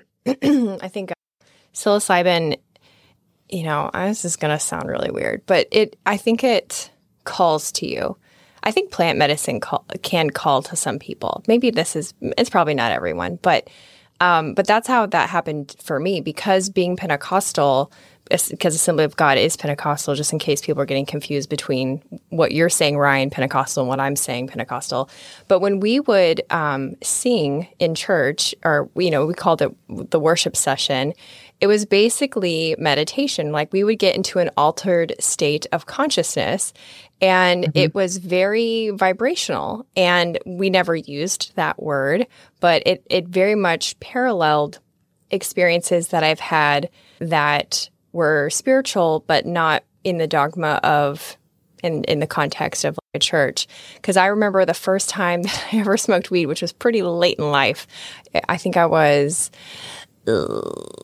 I think uh, psilocybin, you know, uh, this is going to sound really weird, but it, I think it calls to you. I think plant medicine call, can call to some people. Maybe this is, it's probably not everyone, but, um, but that's how that happened for me because being Pentecostal, because Assembly of God is Pentecostal, just in case people are getting confused between what you're saying, Ryan, Pentecostal, and what I'm saying, Pentecostal. But when we would um, sing in church, or, you know, we called it the worship session, it was basically meditation. Like we would get into an altered state of consciousness, and mm-hmm. it was very vibrational. And we never used that word, but it, it very much paralleled experiences that I've had that were spiritual, but not in the dogma of, in, in the context of like a church. Because I remember the first time that I ever smoked weed, which was pretty late in life. I think I was uh,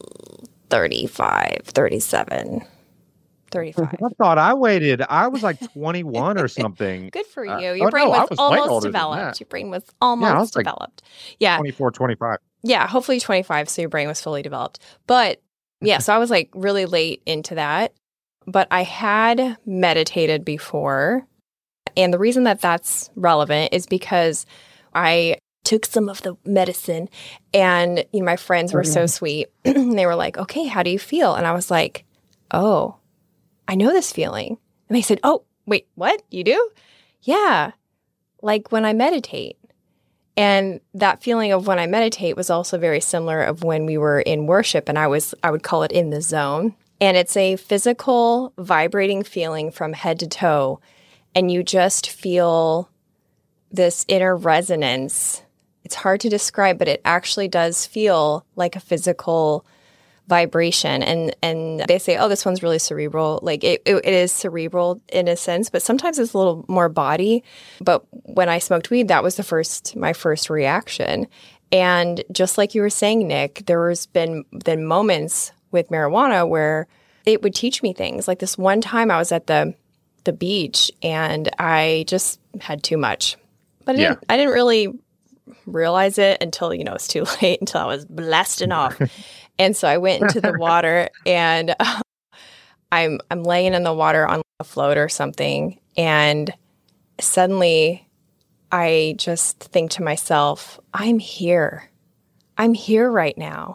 thirty-five, thirty-seven, thirty-five. I thought I waited. I was like twenty-one or something. Good for you. Uh, Your oh, brain no, I was, was way almost older than developed. that. Your brain was almost Yeah, I was like developed. Yeah. twenty-four, twenty-five. Yeah, hopefully twenty-five, so your brain was fully developed. But yeah, so I was like really late into that. But I had meditated before. And the reason that that's relevant is because I took some of the medicine, and you know, my friends were so sweet. They were like, okay, how do you feel? And I was like, oh, I know this feeling. And they said, oh, wait, what? You do? Yeah. Like when I meditate. And that feeling of when I meditate was also very similar of when we were in worship, and I was, I would call it in the zone. And it's a physical vibrating feeling from head to toe. And you just feel this inner resonance. It's hard to describe, but it actually does feel like a physical vibration. And and they say, oh, this one's really cerebral. Like it, it, it is cerebral in a sense, but sometimes it's a little more body. But when I smoked weed, that was the first, my first reaction. And just like you were saying, Nick, there has been then moments with marijuana where it would teach me things. Like this one time I was at the the beach and I just had too much. But I didn't, yeah. I didn't really realize it until, you know, it's too late, until I was blasting off. And so I went into the water, and uh, I'm I'm laying in the water on a float or something, and suddenly I just think to myself, I'm here. I'm here right now.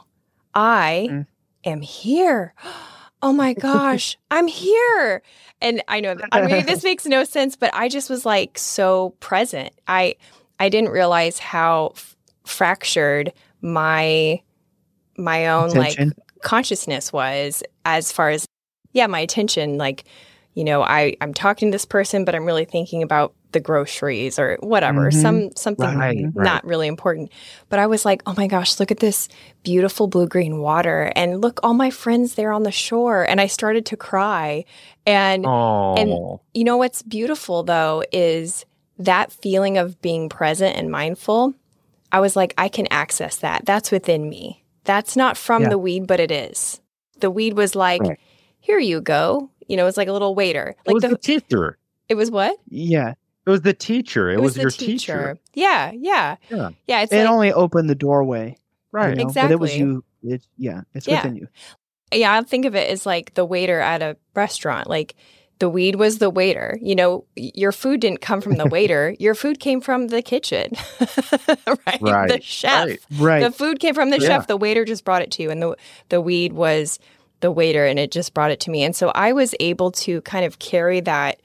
I mm. am here. Oh my gosh, I'm here. And I know that, I mean, this makes no sense, but I just was like so present. I I didn't realize how f- fractured my my own attention. like consciousness was, as far as, yeah, my attention. Like, you know, I, I'm talking to this person, but I'm really thinking about the groceries or whatever, mm-hmm. some something right, not right. really important. But I was like, oh my gosh, look at this beautiful blue-green water. And look, all my friends there on the shore. And I started to cry. And, Aww. and you know what's beautiful, though, is that feeling of being present and mindful. I was like, I can access that. That's within me. That's not from yeah. the weed, but it is. The weed was like, right. here you go. You know, it's like a little waiter. It like was the, the teacher. It was what? Yeah. It was the teacher. It, it was, was your teacher. teacher. Yeah, yeah. Yeah. Yeah. It's it like, only opened the doorway. Right. You know? Exactly. But it was you. It, yeah. It's yeah. within you. Yeah. I think of it as like the waiter at a restaurant. Like the weed was the waiter. You know, your food didn't come from the waiter. Your food came from the kitchen. right? right? The chef. Right. right. The food came from the yeah. chef. The waiter just brought it to you. And the the weed was the waiter, and it just brought it to me. And so I was able to kind of carry that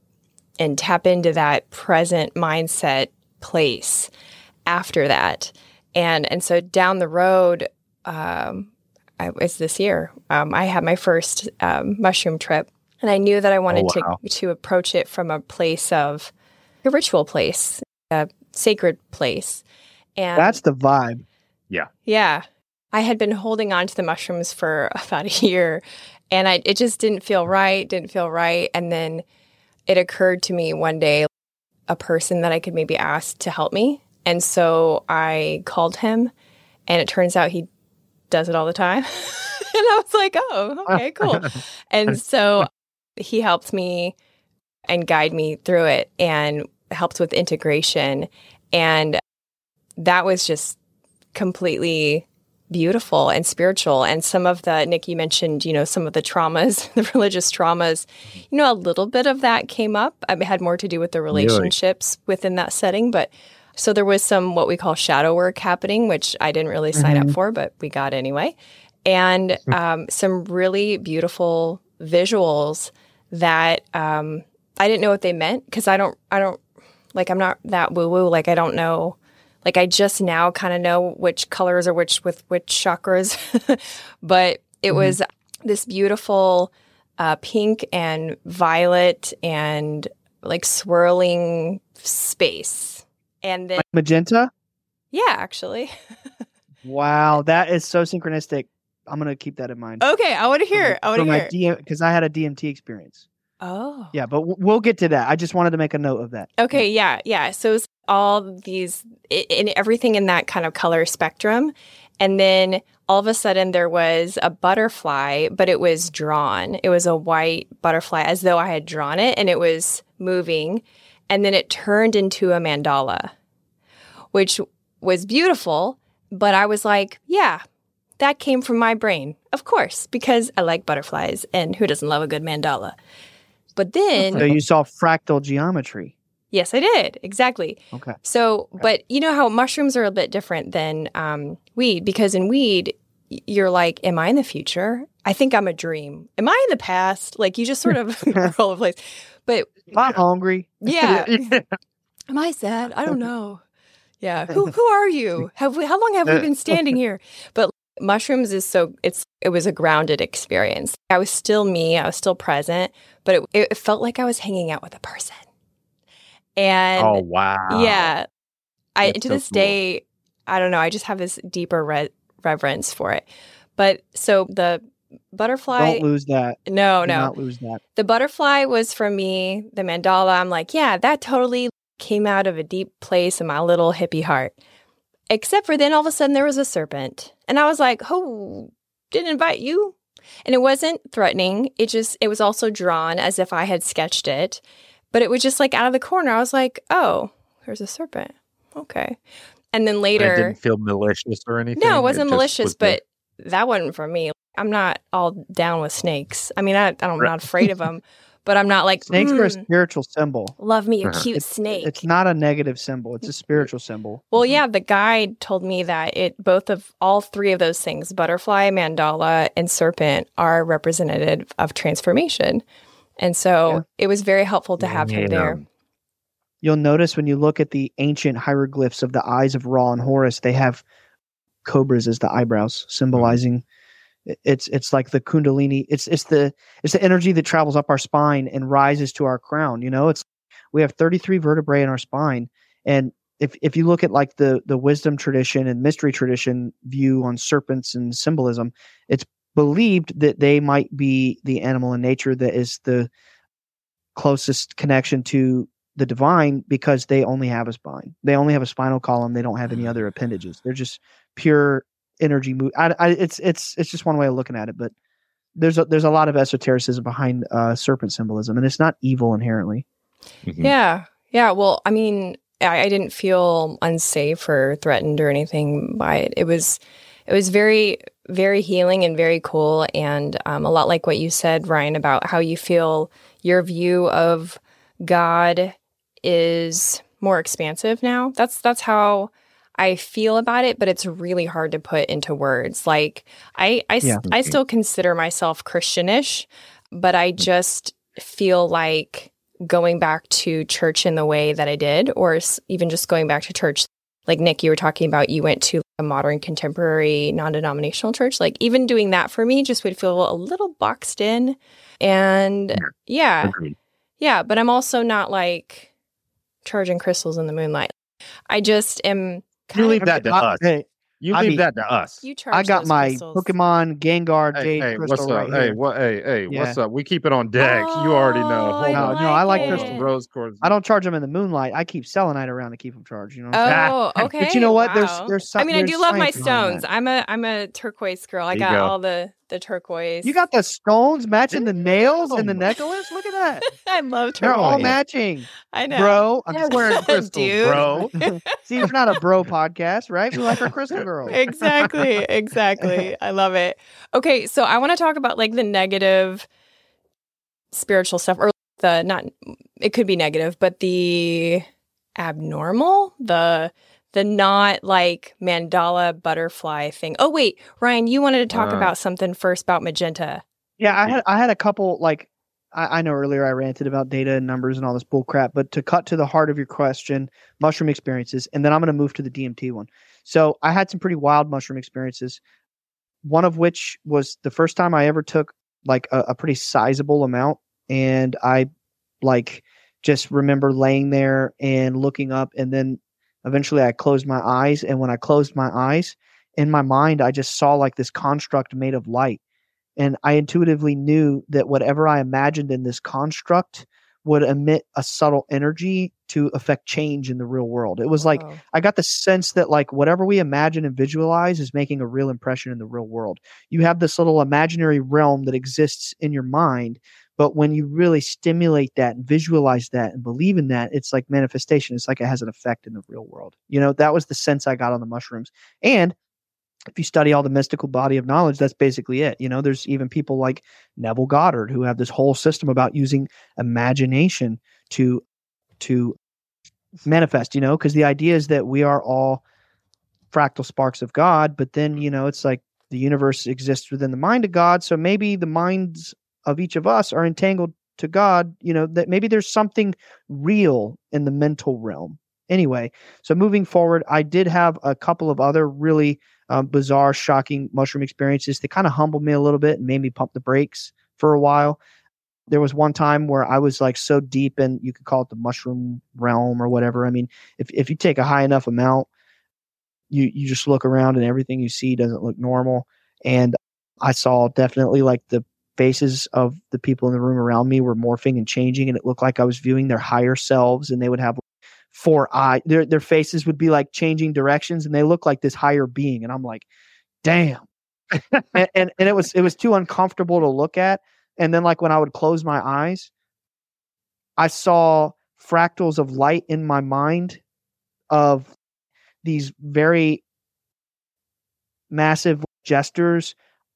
and tap into that present mindset place after that. And and so down the road, um, I, it's this year, um, I had my first um, mushroom trip. And I knew that I wanted oh, wow. to to approach it from a place of a ritual place, a sacred place. And that's the vibe. Yeah. Yeah. I had been holding on to the mushrooms for about a year, and I it just didn't feel right, didn't feel right. And then it occurred to me one day, a person that I could maybe ask to help me. And so I called him, and it turns out he does it all the time. And I was like, oh, okay, cool. And so he helped me and guide me through it and helped with integration. And that was just completely beautiful and spiritual. And some of the, Nick, you mentioned, you know, some of the traumas, the religious traumas, you know, a little bit of that came up. It had more to do with the relationships really? within that setting. But so there was some what we call shadow work happening, which I didn't really sign mm-hmm. up for, but we got anyway. And um, some really beautiful visuals that um, I didn't know what they meant, because I don't, I don't, like, I'm not that woo-woo. Like, I don't know, like, I just now kind of know which colors are which with which chakras. But it mm-hmm. was this beautiful uh, pink and violet and, like, swirling space. And then like magenta? Yeah, actually. Wow, that is so synchronistic. I'm going to keep that in mind. Okay, I want to hear. I want to hear. D M, because I had a D M T experience. Oh. Yeah, but w- we'll get to that. I just wanted to make a note of that. Okay, yeah, yeah. So it's all these, in everything in that kind of color spectrum. And then all of a sudden there was a butterfly, but it was drawn. It was a white butterfly, as though I had drawn it, and it was moving. And then it turned into a mandala, which was beautiful. But I was like, yeah, that came from my brain, of course, because I like butterflies, and who doesn't love a good mandala? But then... So you saw fractal geometry. Yes, I did. Exactly. Okay. So, but you know how mushrooms are a bit different than um, weed, because in weed, y- you're like, am I in the future? I think I'm a dream. Am I in the past? Like you just sort of roll a place. But I'm hungry. yeah, Yeah. am I sad? I don't know. Yeah. Who who are you? Have we, how long have we been standing here? But mushrooms is so it's it was a grounded experience. I was still me. I was still present, but it it felt like I was hanging out with a person. And Oh wow. yeah, I That's to so this cool. day, I don't know. I just have this deeper re- reverence for it. But so the butterfly, Don't lose that. no, Do no, not lose that. the butterfly was for me. The mandala, I'm like, yeah, that totally came out of a deep place in my little hippie heart. Except for then all of a sudden there was a serpent, and I was like, who didn't invite you? And it wasn't threatening. It just it was also drawn as if I had sketched it. But it was just like out of the corner. I was like, oh, there's a serpent. Okay. And then And later, it didn't feel malicious or anything. no, it wasn't just malicious, was there. but that wasn't for me. I'm not all down with snakes. I mean, I, I don't, I'm Right. not afraid of them, but I'm not like, Snakes are a "Mm, spiritual symbol. love me a Uh-huh. cute It's, snake. it's not a negative symbol. It's a spiritual symbol. Well, yeah, the guide told me that it both of all three of those things, butterfly, mandala, and serpent, are representative of transformation. And so Yeah. it was very helpful to have him there. Damn. You'll notice when you look at the ancient hieroglyphs of the eyes of Ra and Horus, they have cobras as the eyebrows, symbolizing it's it's like the kundalini. It's it's the it's the energy that travels up our spine and rises to our crown. You know, it's we have thirty-three vertebrae in our spine, and if if you look at like the the wisdom tradition and mystery tradition view on serpents and symbolism, it's believed that they might be the animal in nature that is the closest connection to the divine, because they only have a spine. They only have a spinal column. They don't have any other appendages. They're just pure energy. Mo- I, I, it's it's it's just one way of looking at it. But there's a, there's a lot of esotericism behind uh, serpent symbolism, and it's not evil inherently. Mhm. Yeah. Yeah. Well, I mean, I, I didn't feel unsafe or threatened or anything by it. It was, it was very, very healing and very cool. And um, a lot like what you said, Ryan, about how you feel your view of God is more expansive now. That's, that's how I feel about it, but it's really hard to put into words. Like I, I, s- Yeah. I still consider myself Christianish, but I just feel like going back to church in the way that I did, or s- even just going back to church. Like Nick, you were talking about, you went to a modern contemporary non-denominational church. Like even doing that for me just would feel a little boxed in. And yeah, Agreed. yeah, but I'm also not like charging crystals in the moonlight. I just am You kind leave of, that to I- us. Hey, You I leave mean, that to us. you charge I got those my crystals. Pokemon Gengar Hey, Jade hey, crystal what's up? right Hey, here. what? Hey, hey, Yeah. what's up? We keep it on deck. you already know. Oh, Hold I No, on. no, I like like Hold crystal on, it. rose quartz. I don't charge them in the moonlight. I keep selenite around to keep them charged. You know what I'm saying? Oh, Ah. okay. But you know what? There's Wow. there's I some, mean, I there's do love my science behind stones. that. I'm a I'm a turquoise girl. I There you got go. all the the turquoise. You got the stones matching the nails and the Damn. necklace. Look at that. I love They're all turquoise. matching, I know. bro. I'm We're just wearing crystals, Dude. bro. See, we're not a bro podcast, right? We like our crystal girls. Exactly. Exactly. I love it. Okay, so I want to talk about like the negative spiritual stuff, or the not. It could be negative, but the abnormal, the the not like mandala butterfly thing. Oh wait, Ryan, you wanted to talk Uh. about something first about magenta. Yeah, I had I had a couple like I, I know earlier I ranted about data and numbers and all this bull crap, but to cut to the heart of your question, mushroom experiences, and then I'm going to move to the D M T one. So I had some pretty wild mushroom experiences. One of which was the first time I ever took like a, a pretty sizable amount, and I like just remember laying there and looking up, and then eventually I closed my eyes, and when I closed my eyes, in my mind I just saw like this construct made of light. And I intuitively knew that whatever I imagined in this construct would emit a subtle energy to affect change in the real world. It was like, Whoa. I got the sense that like whatever we imagine and visualize is making a real impression in the real world. You have this little imaginary realm that exists in your mind, but when you really stimulate that and visualize that and believe in that, it's like manifestation. It's like it has an effect in the real world. You know, that was the sense I got on the mushrooms. And if you study all the mystical body of knowledge, that's basically it. You know, there's even people like Neville Goddard who have this whole system about using imagination to to manifest, you know, because the idea is that we are all fractal sparks of God, but then, you know, it's like the universe exists within the mind of God. So maybe the minds of each of us are entangled to God, you know, that maybe there's something real in the mental realm. Anyway, so moving forward, I did have a couple of other really um, bizarre, shocking mushroom experiences that kind of humbled me a little bit and made me pump the brakes for a while. There was one time where I was like so deep in, you could call it the mushroom realm or whatever. I mean, if, if you take a high enough amount, you, you just look around and everything you see doesn't look normal. And I saw definitely like the faces of the people in the room around me were morphing and changing. And it looked like I was viewing their higher selves, and they would have four eye, their, their faces would be like changing directions, and they look like this higher being. And I'm like, damn. and, and, and it was, it was too uncomfortable to look at. And then like when I would close my eyes, I saw fractals of light in my mind of these very massive gestures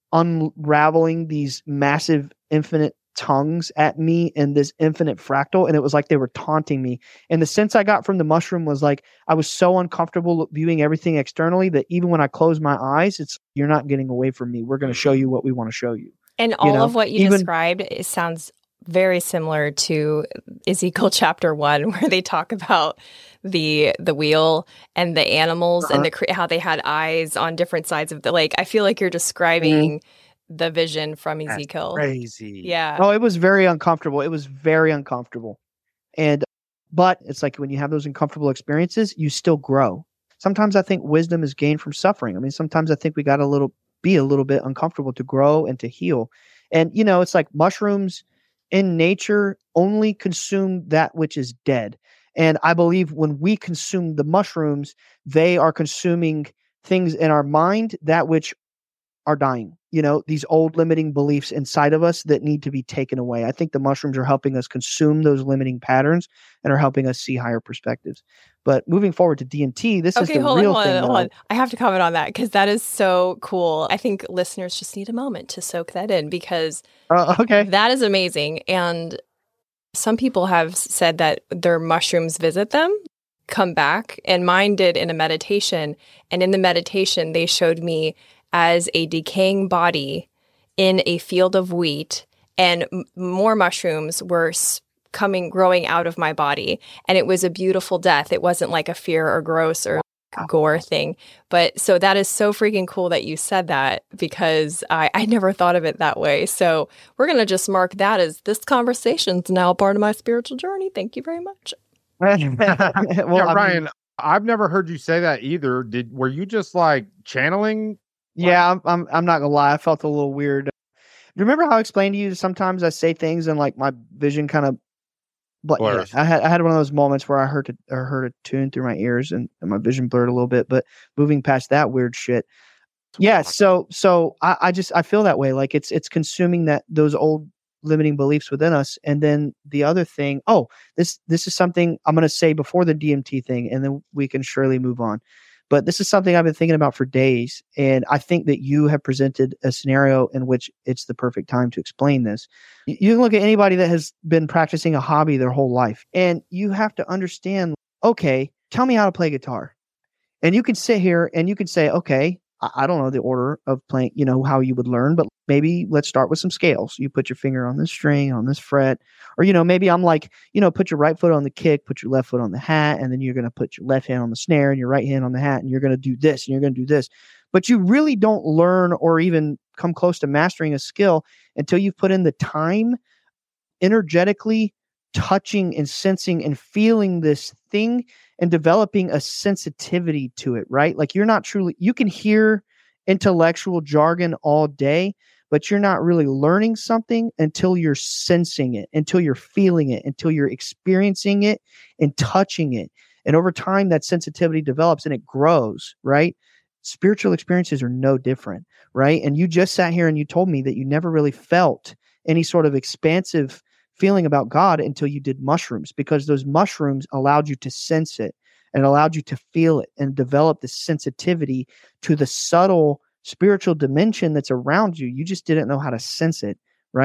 unraveling these massive infinite tongues at me in this infinite fractal. And it was like they were taunting me. And the sense I got from the mushroom was like, I was so uncomfortable viewing everything externally that even when I close my eyes, it's, you're not getting away from me. We're going to show you what we want to show you. And all you know? of what you even, described, it sounds very similar to Ezekiel chapter one, where they talk about the the wheel and the animals uh-huh. and the how they had eyes on different sides of the lake. I feel like you're describing mm-hmm. the vision from Ezekiel. That's crazy. Yeah. Oh, it was very uncomfortable. It was very uncomfortable. And but it's like when you have those uncomfortable experiences, you still grow. Sometimes I think wisdom is gained from suffering. I mean, sometimes I think we got a little be a little bit uncomfortable to grow and to heal. And you know, it's like mushrooms in nature only consume that which is dead. And I believe when we consume the mushrooms, they are consuming things in our mind, that which are dying, you know, these old limiting beliefs inside of us that need to be taken away. I think the mushrooms are helping us consume those limiting patterns and are helping us see higher perspectives. But moving forward to D M T, this okay, is the hold real on, thing. Hold on, hold on. I have to comment on that because that is so cool. I think listeners just need a moment to soak that in because uh, okay. that is amazing. And some people have said that their mushrooms visit them, come back, and mine did in a meditation. And in the meditation, they showed me as a decaying body in a field of wheat, and m- more mushrooms were s- coming, growing out of my body. And it was a beautiful death. It wasn't like a fear or gross or gore thing. But so that is so freaking cool that you said that because I, I never thought of it that way. So we're going to just mark that as this conversation's now a part of my spiritual journey. Thank you very much. well, yeah, I Ryan, mean, I've never heard you say that either. Did were you just like channeling? yeah, I'm, I'm, I'm not gonna lie. I felt a little weird. You remember how I explained to you sometimes I say things and like my vision kind of But yeah, I had I had one of those moments where I heard a, I heard a tune through my ears and, and my vision blurred a little bit. But moving past that weird shit, yeah. So so I, I just I feel that way. Like it's it's consuming that those old limiting beliefs within us. And then the other thing, oh, this this is something I'm going to say before the D M T thing, and then we can surely move on. But this is something I've been thinking about for days, and I think that you have presented a scenario in which it's the perfect time to explain this. You can look at anybody that has been practicing a hobby their whole life, and you have to understand, okay, tell me how to play guitar. And you can sit here and you can say, okay, I don't know the order of playing, you know, how you would learn, but maybe let's start with some scales. You put your finger on this string, on this fret, or, you know, maybe I'm like, you know, put your right foot on the kick, put your left foot on the hat, and then you're going to put your left hand on the snare and your right hand on the hat, and you're going to do this and you're going to do this. But you really don't learn or even come close to mastering a skill until you've put in the time energetically touching and sensing and feeling this thing and developing a sensitivity to it, right? Like you're not truly, you can hear intellectual jargon all day, but you're not really learning something until you're sensing it, until you're feeling it, until you're experiencing it and touching it. And over time, that sensitivity develops and it grows, right? Spiritual experiences are no different, right? And you just sat here and you told me that you never really felt any sort of expansive feeling about God until you did mushrooms, because those mushrooms allowed you to sense it and allowed you to feel it and develop the sensitivity to the subtle spiritual dimension that's around you. You just didn't know how to sense it, right?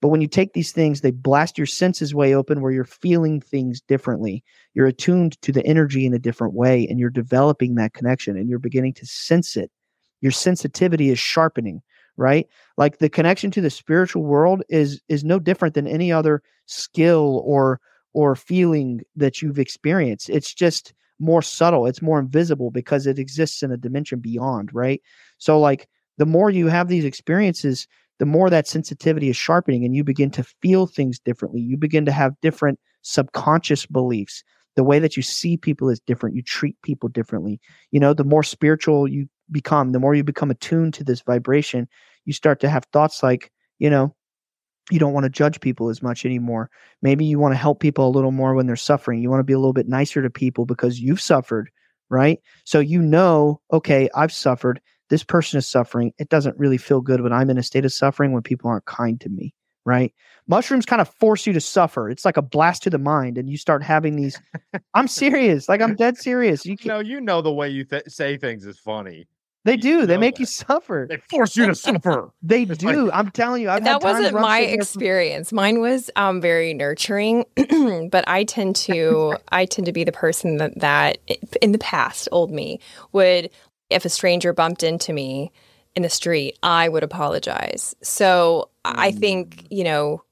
But when you take these things, they blast your senses way open where you're feeling things differently. You're attuned to the energy in a different way, and you're developing that connection, and you're beginning to sense it. Your sensitivity is sharpening, right? Like the connection to the spiritual world is is no different than any other skill or or feeling that you've experienced. It's just more subtle. It's more invisible because it exists in a dimension beyond, right? So like the more you have these experiences, the more that sensitivity is sharpening and you begin to feel things differently. You begin to have different subconscious beliefs. The way that you see people is different. You treat people differently. You know, the more spiritual you become, the more you become attuned to this vibration, you start to have thoughts like, you know, you don't want to judge people as much anymore. Maybe you want to help people a little more when they're suffering. You want to be a little bit nicer to people because you've suffered, right? So you know, okay, I've suffered. This person is suffering. It doesn't really feel good when I'm in a state of suffering when people aren't kind to me, right? Mushrooms kind of force you to suffer. It's like a blast to the mind, and you start having these. I'm serious. Like I'm dead serious. You can, no, you know the way you th- say things is funny. They do. You they make that. you suffer. They force you to suffer. They it's do. like, I'm telling you. I've that had wasn't my experience. For... Mine was um, very nurturing, but I tend to I tend to be the person that that in the past, old me, would, if a stranger bumped into me in the street, I would apologize. So mm. I think, you know,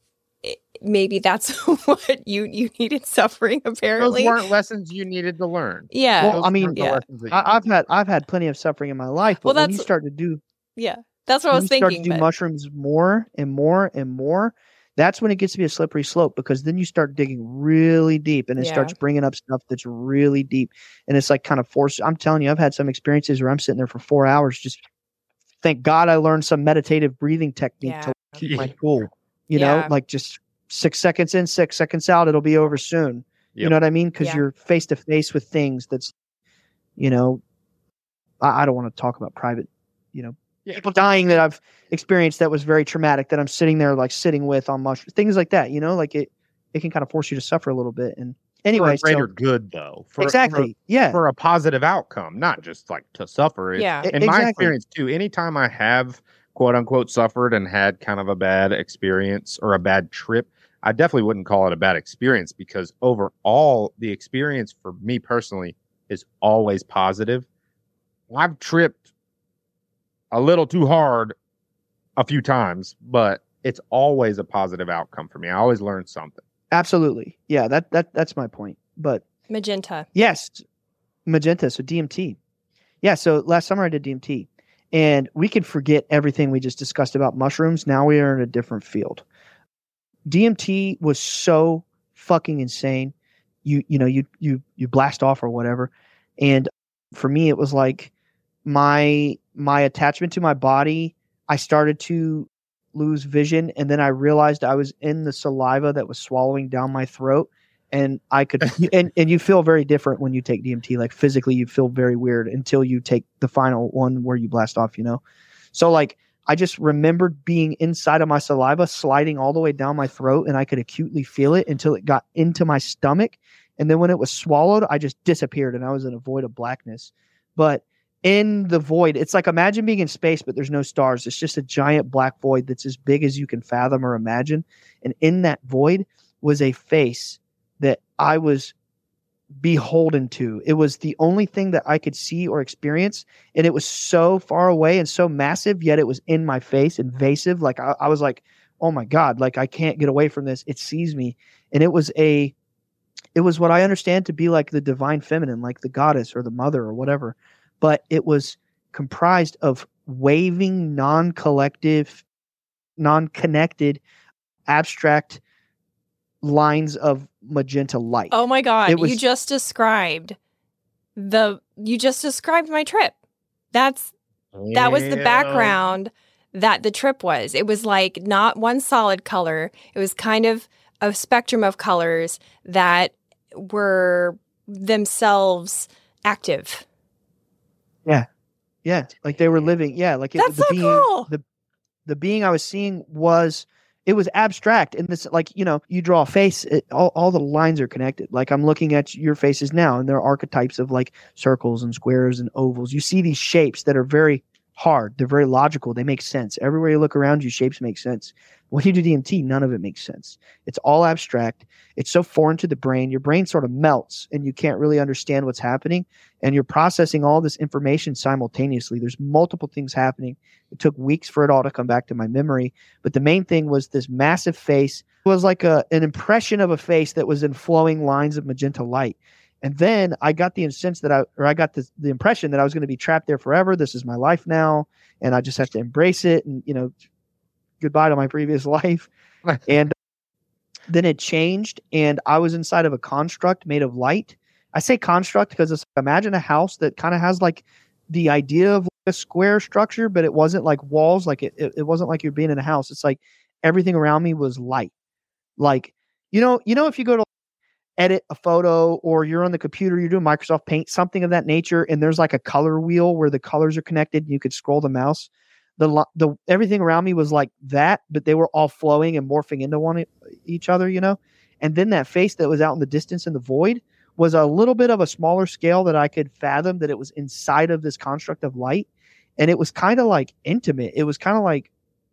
maybe that's what you you needed suffering. Apparently, those weren't lessons you needed to learn. Yeah, well, I mean, yeah. I, I've had I've had plenty of suffering in my life. But well, that's, when you start to do, yeah, that's what I was you thinking. Start to do but... mushrooms more and more and more. That's when it gets to be a slippery slope because then you start digging really deep and it yeah. starts bringing up stuff that's really deep, and it's like kind of forced. I'm telling you, I've had some experiences where I'm sitting there for four hours just. Thank God I learned some meditative breathing technique yeah. to keep my cool. You yeah. know, like just. Six seconds in, six seconds out, it'll be over soon. Yep. You know what I mean? Because yeah. you're face to face with things that's, you know, I, I don't want to talk about private, you know, yeah. people dying that I've experienced that was very traumatic that I'm sitting there like sitting with on mushrooms, things like that, you know, like it, it can kind of force you to suffer a little bit. And anyway, for a greater so, good though. For, exactly. For, yeah. For a positive outcome, not just like to suffer. It, yeah. In exactly. my experience too, anytime I have quote unquote suffered and had kind of a bad experience or a bad trip, I definitely wouldn't call it a bad experience because overall, the experience for me personally is always positive. I've tripped a little too hard a few times, but it's always a positive outcome for me. I always learn something. Absolutely. Yeah, that that that's my point. But magenta. Yes, magenta. So D M T. Yeah. So last summer I did D M T, and we could forget everything we just discussed about mushrooms. Now we are in a different field. D M T was so fucking insane. You you know you you you blast off or whatever, and for me it was like my my attachment to my body. I started to lose vision, and then I realized I was in the saliva that was swallowing down my throat, and I could and and you feel very different when you take D M T. Like physically, you feel very weird until you take the final one where you blast off. You know, so like. I just remembered being inside of my saliva, sliding all the way down my throat, and I could acutely feel it until it got into my stomach. And then when it was swallowed, I just disappeared, and I was in a void of blackness. But in the void, it's like imagine being in space, but there's no stars. It's just a giant black void that's as big as you can fathom or imagine. And in that void was a face that I was beholden to. It was the only thing that I could see or experience, and it was so far away and so massive, yet it was in my face, invasive. Like I, I was like, oh my God, like I can't get away from this. It sees me. And it was a it was what I understand to be like the divine feminine, like the goddess or the mother or whatever. But it was comprised of waving, non-collective, non-connected, abstract lines of magenta light. Oh my God. Was, you just described the you just described my trip. That's yeah. that was the background that the trip was. It was like not one solid color. It was kind of a spectrum of colors that were themselves active. Yeah. Yeah. Like they were living. Yeah. Like it, That's the so being, cool. The, the being I was seeing was it was abstract, and this, like, you know, you draw a face, it, all, all the lines are connected. Like I'm looking at your faces now, and there are archetypes of like circles and squares and ovals. You see these shapes that are very hard. They're very logical. They make sense. Everywhere you look around you, shapes make sense. When you do D M T, none of it makes sense. It's all abstract. It's so foreign to the brain. Your brain sort of melts and you can't really understand what's happening. And you're processing all this information simultaneously. There's multiple things happening. It took weeks for it all to come back to my memory. But the main thing was this massive face. It was like a, an impression of a face that was in flowing lines of magenta light. And then I got the sense that I, or I got the, the impression that I was going to be trapped there forever. This is my life now. And I just have to embrace it. And, you know, goodbye to my previous life. And then it changed. And I was inside of a construct made of light. I say construct because it's, imagine a house that kind of has like the idea of like a square structure, but it wasn't like walls. Like it, it, it wasn't like you're being in a house. It's like everything around me was light. Like, you know, you know, if you go to edit a photo or you're on the computer, you're doing Microsoft Paint, something of that nature, and there's like a color wheel where the colors are connected and you could scroll the mouse. The the everything around me was like that, but they were all flowing and morphing into one each other, you know? And then that face that was out in the distance in the void was a little bit of a smaller scale that I could fathom that it was inside of this construct of light. And it was kind of like intimate. It was kind of like,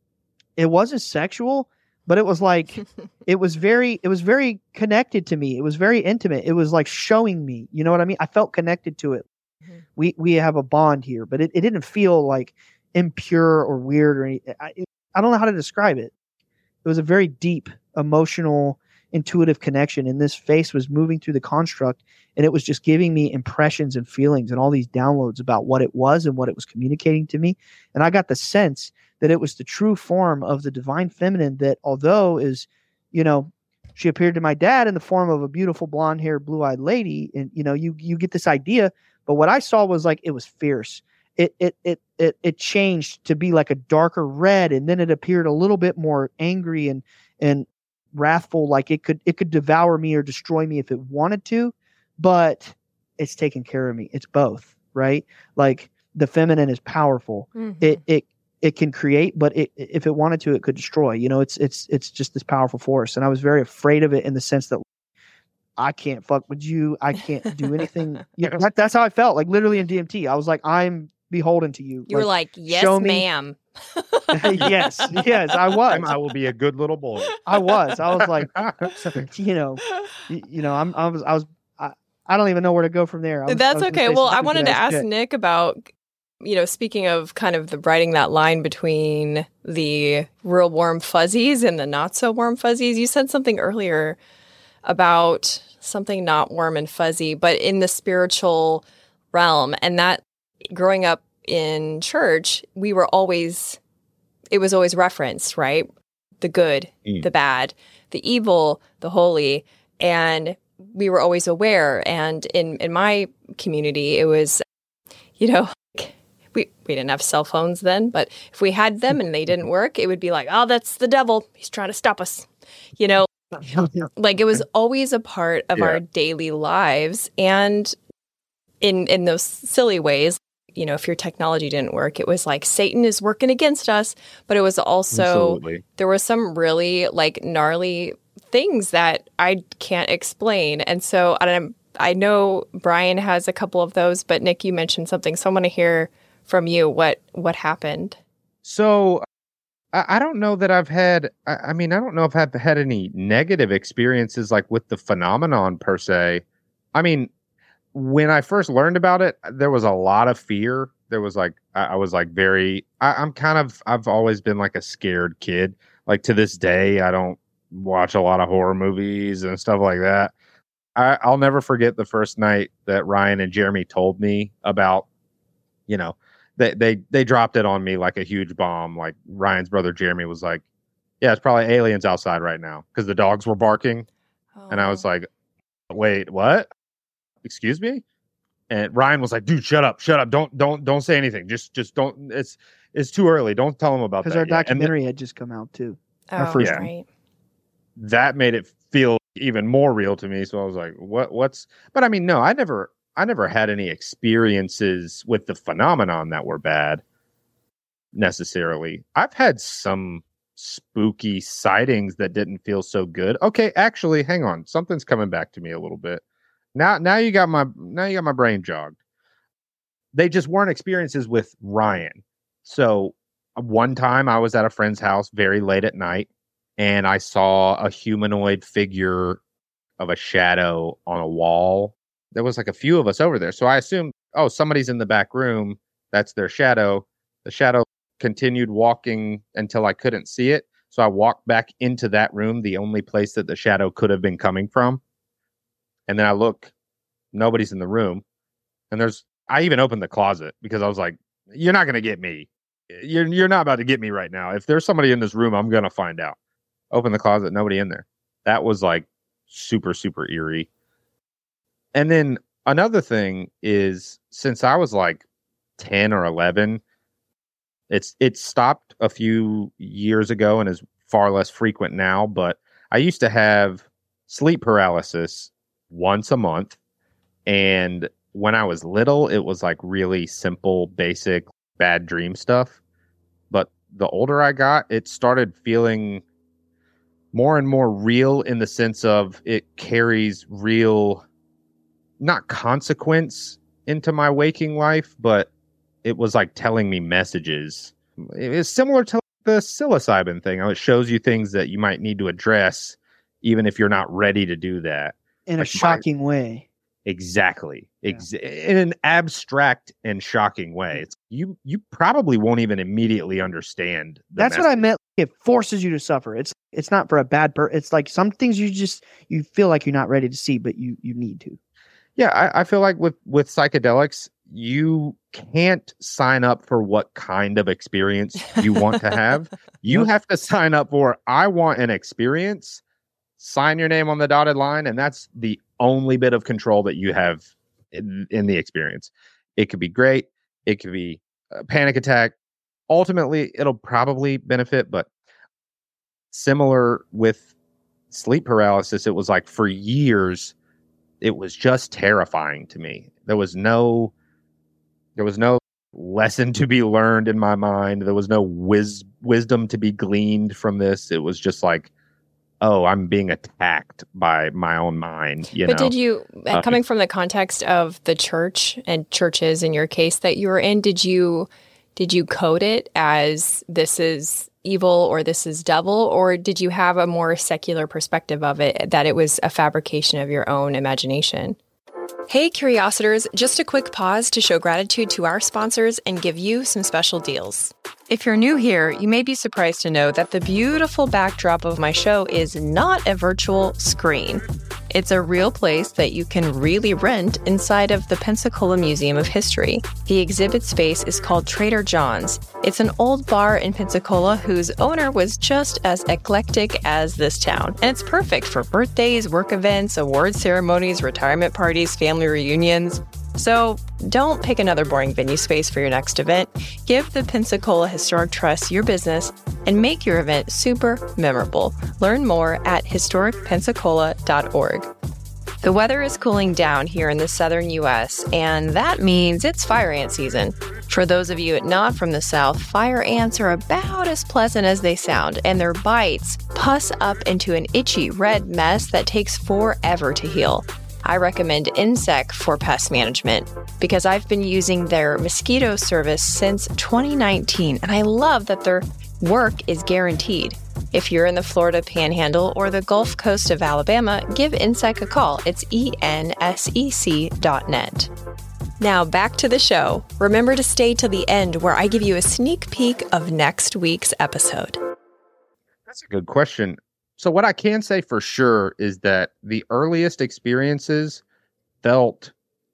it wasn't sexual, but it was like, it was very, it was very connected to me. It was very intimate. It was like showing me, you know what I mean? I felt connected to it. Mm-hmm. We, we have a bond here, but it, it didn't feel like impure or weird or anything. I, it, I don't know how to describe it. It was a very deep, emotional, intuitive connection. And this face was moving through the construct and it was just giving me impressions and feelings and all these downloads about what it was and what it was communicating to me. And I got the sense that it was the true form of the divine feminine that, although is, you know, she appeared to my dad in the form of a beautiful blonde haired, blue eyed lady. And, you know, you, you get this idea, but what I saw was like, it was fierce. It, it, it, it, it changed to be like a darker red. And then it appeared a little bit more angry and, and wrathful. Like it could, it could devour me or destroy me if it wanted to, but it's taking care of me. It's both, right? Like the feminine is powerful. Mm-hmm. It, it, It can create, but it, if it wanted to, it could destroy. You know, it's it's it's just this powerful force. And I was very afraid of it in the sense that I can't fuck with you. I can't do anything. Yeah, that, that's how I felt. Like literally in D M T, I was like, I'm beholden to you. You like, were like, yes, ma'am. yes, yes, I was. I will be a good little boy. I was. I was like, you know, you, you know, I'm, I was, I was, I, I don't even know where to go from there. I was, that's I okay. Well, I wanted to ask shit. Nick about. You know, speaking of kind of the writing that line between the real warm fuzzies and the not so warm fuzzies, you said something earlier about something not warm and fuzzy, but in the spiritual realm. And that growing up in church, we were always, it was always referenced, right? The good, mm. the bad, the evil, the holy. And we were always aware. And in, in my community, it was, you know, We, we didn't have cell phones then, but if we had them and they didn't work, it would be like, oh, that's the devil. He's trying to stop us. You know, like it was always a part of yeah. our daily lives. And in in those silly ways, you know, if your technology didn't work, it was like Satan is working against us. But it was also, Absolutely. There were some really like gnarly things that I can't explain. And so I'm, I know Brian has a couple of those, but Nick, you mentioned something. So I want to hear from you what what happened. So I, I don't know that I've had I, I mean I don't know if I've had any negative experiences like with the phenomenon per se. I mean, when I first learned about it, there was a lot of fear. There was like I, I was like very I, I'm kind of I've always been like a scared kid. Like to this day, I don't watch a lot of horror movies and stuff like that. I, I'll never forget the first night that Ryan and Jeremy told me about, you know, They, they they dropped it on me like a huge bomb. Like Ryan's brother Jeremy was like, yeah, it's probably aliens outside right now because the dogs were barking. Oh. And I was like, wait, what? Excuse me? And Ryan was like, dude, shut up, shut up. Don't don't don't say anything. Just just don't. It's it's too early. Don't tell them about that. Because our documentary th- had just come out too. Oh, our first yeah. Right. That made it feel even more real to me. So I was like, what what's but I mean, no, I never I never had any experiences with the phenomenon that were bad necessarily. I've had some spooky sightings that didn't feel so good. Okay, actually, hang on. Something's coming back to me a little bit. Now now you got my now you got my brain jogged. They just weren't experiences with Ryan. So one time I was at a friend's house very late at night, and I saw a humanoid figure of a shadow on a wall. There was like a few of us over there. So I assumed, oh, somebody's in the back room. That's their shadow. The shadow continued walking until I couldn't see it. So I walked back into that room, the only place that the shadow could have been coming from. And then I look, nobody's in the room. And there's, I even opened the closet because I was like, you're not going to get me. You're, you're not about to get me right now. If there's somebody in this room, I'm going to find out. Open the closet, nobody in there. That was like super, super eerie. And then another thing is, since I was like ten or eleven, it's it stopped a few years ago and is far less frequent now. But I used to have sleep paralysis once a month. And when I was little, it was like really simple, basic, bad dream stuff. But the older I got, it started feeling more and more real, in the sense of it carries real, not consequence into my waking life, but it was like telling me messages. It is similar to the psilocybin thing. It shows you things that you might need to address, even if you're not ready to do that. In like a shocking my, way. Yeah. Exactly. Ex- in an abstract and shocking way. It's, you you probably won't even immediately understand. That's message. what I meant. It forces you to suffer. It's it's not for a bad per. It's like some things you just you feel like you're not ready to see, but you you need to. Yeah, I, I feel like with with psychedelics, you can't sign up for what kind of experience you want to have. You Yep. have to sign up for, I want an experience. Sign your name on the dotted line, and that's the only bit of control that you have in, in the experience. It could be great. It could be a panic attack. Ultimately, it'll probably benefit, but similar with sleep paralysis, it was like for years, it was just terrifying to me. There was no, there was no lesson to be learned in my mind. There was no wis- wisdom to be gleaned from this. It was just like, oh, I'm being attacked by my own mind. You but know? did you, Uh, coming from the context of the church and churches in your case that you were in, did you did you code it as this is evil or this is devil, or did you have a more secular perspective of it, that it was a fabrication of your own imagination? Hey, Curiositors, just a quick pause to show gratitude to our sponsors and give you some special deals. If you're new here, you may be surprised to know that the beautiful backdrop of my show is not a virtual screen. It's a real place that you can really rent inside of the Pensacola Museum of History. The exhibit space is called Trader John's. It's an old bar in Pensacola whose owner was just as eclectic as this town. And it's perfect for birthdays, work events, award ceremonies, retirement parties, family reunions. So don't pick another boring venue space for your next event. Give the Pensacola Historic Trust your business and make your event super memorable. Learn more at historic pensacola dot org. The weather is cooling down here in the southern U S, and that means it's fire ant season. For those of you not from the south, fire ants are about as pleasant as they sound, and their bites pus up into an itchy red mess that takes forever to heal. I recommend Insect for pest management because I've been using their mosquito service since twenty nineteen, and I love that their work is guaranteed. If you're in the Florida Panhandle or the Gulf Coast of Alabama, give Insect a call. It's E N S E C dot net. Now back to the show. Remember to stay till the end where I give you a sneak peek of next week's episode. That's a good question. So what I can say for sure is that the earliest experiences felt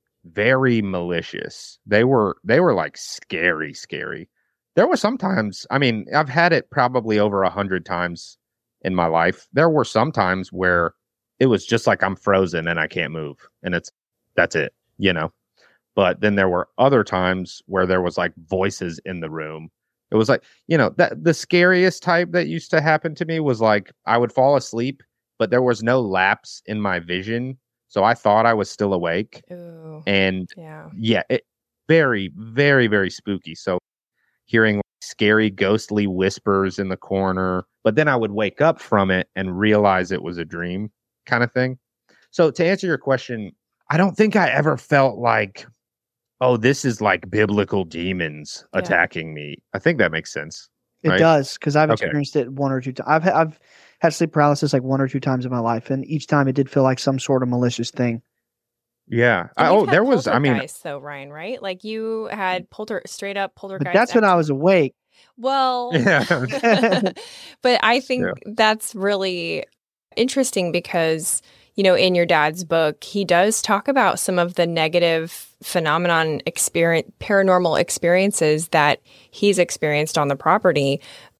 very malicious. They were they were like scary, scary. There were sometimes, I mean, I've had it probably over a hundred times in my life. There were some times where it was just like I'm frozen and I can't move, and it's that's it, you know. But then there were other times where there was like voices in the room. It was like, you know, that the scariest type that used to happen to me was like I would fall asleep, but there was no lapse in my vision. So I thought I was still awake. Ooh, and yeah, yeah, it very, very, very spooky. So hearing like, scary, ghostly whispers in the corner, but then I would wake up from it and realize it was a dream kind of thing. So to answer your question, I don't think I ever felt like, oh, this is like biblical demons Yeah. attacking me. I think that makes sense. It right? does, because I've Okay. experienced it one or two times. I've, ha- I've had sleep paralysis like one or two times in my life, and each time it did feel like some sort of malicious thing. Yeah. I, And oh, you've had there was, I mean, poltergeists, though, Ryan, right? Like you had polter straight up poltergeist. But that's when I was awake. Well, yeah. but I think Yeah. that's really interesting because, you know, in your dad's book, he does talk about some of the negative phenomenon experience, paranormal experiences that he's experienced on the property.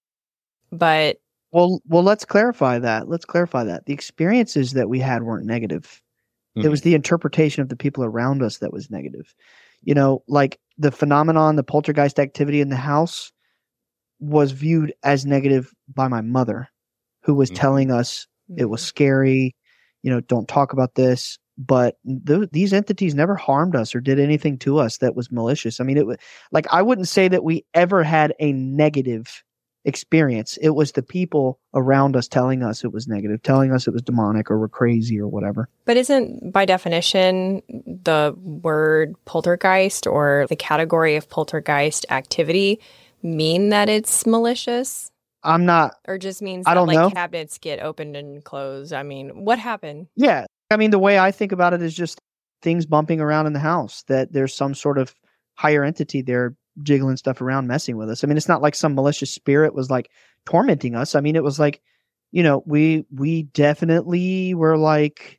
But Well, well, let's clarify that. Let's clarify that. The experiences that we had weren't negative. It was the interpretation of the people around us that was negative. You know, like the phenomenon, the poltergeist activity in the house was viewed as negative by my mother, who was Mhm. telling us it was scary, you know, don't talk about this. But th- these entities never harmed us or did anything to us that was malicious. I mean, it was like, I wouldn't say that we ever had a negative experience. It was the people around us telling us it was negative, telling us it was demonic or we're crazy or whatever. But isn't by definition the word poltergeist or the category of poltergeist activity mean that it's malicious? I'm not, Or just means I that don't like know. cabinets get opened and closed? I mean, what happened? yeah. I mean, the way I think about it is just things bumping around in the house, that there's some sort of higher entity there jiggling stuff around, messing with us. I mean, it's not like some malicious spirit was like tormenting us. I mean, it was like, you know, we we definitely were like,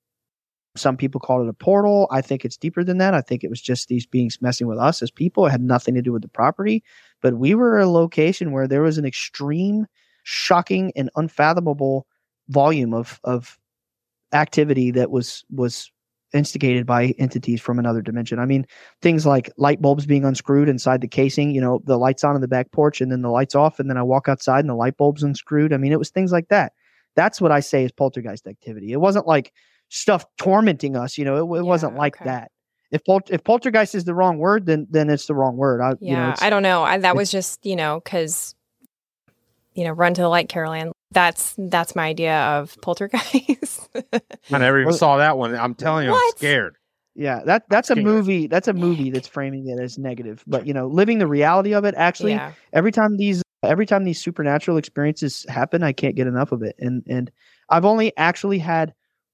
some people called it a portal. I think it's deeper than that. I think it was just these beings messing with us as people. It had nothing to do with the property. But we were a location where there was an extreme, shocking, and unfathomable volume of of activity that was was instigated by entities from another dimension. I mean, things like light bulbs being unscrewed inside the casing, you know, the lights on in the back porch and then the lights off, and then I walk outside and the light bulb's unscrewed. I mean, it was things like that. That's what I say is poltergeist activity. It wasn't like stuff tormenting us, you know, it, it Yeah, wasn't like okay. that. If pol- if poltergeist is the wrong word, then then it's the wrong word. I, you know, Yeah, it's- I don't know. I, that it's- was just, you know, because, you know, Run to the Light, Carol Ann. That's that's my idea of poltergeist. I never even Well- saw that one. I'm telling you, I'm What? scared. yeah, that that's a scared. movie. That's a movie that's framing it as negative. But you know, living the reality of it, actually, Yeah. every time these every time these supernatural experiences happen, I can't get enough of it. And and I've only actually had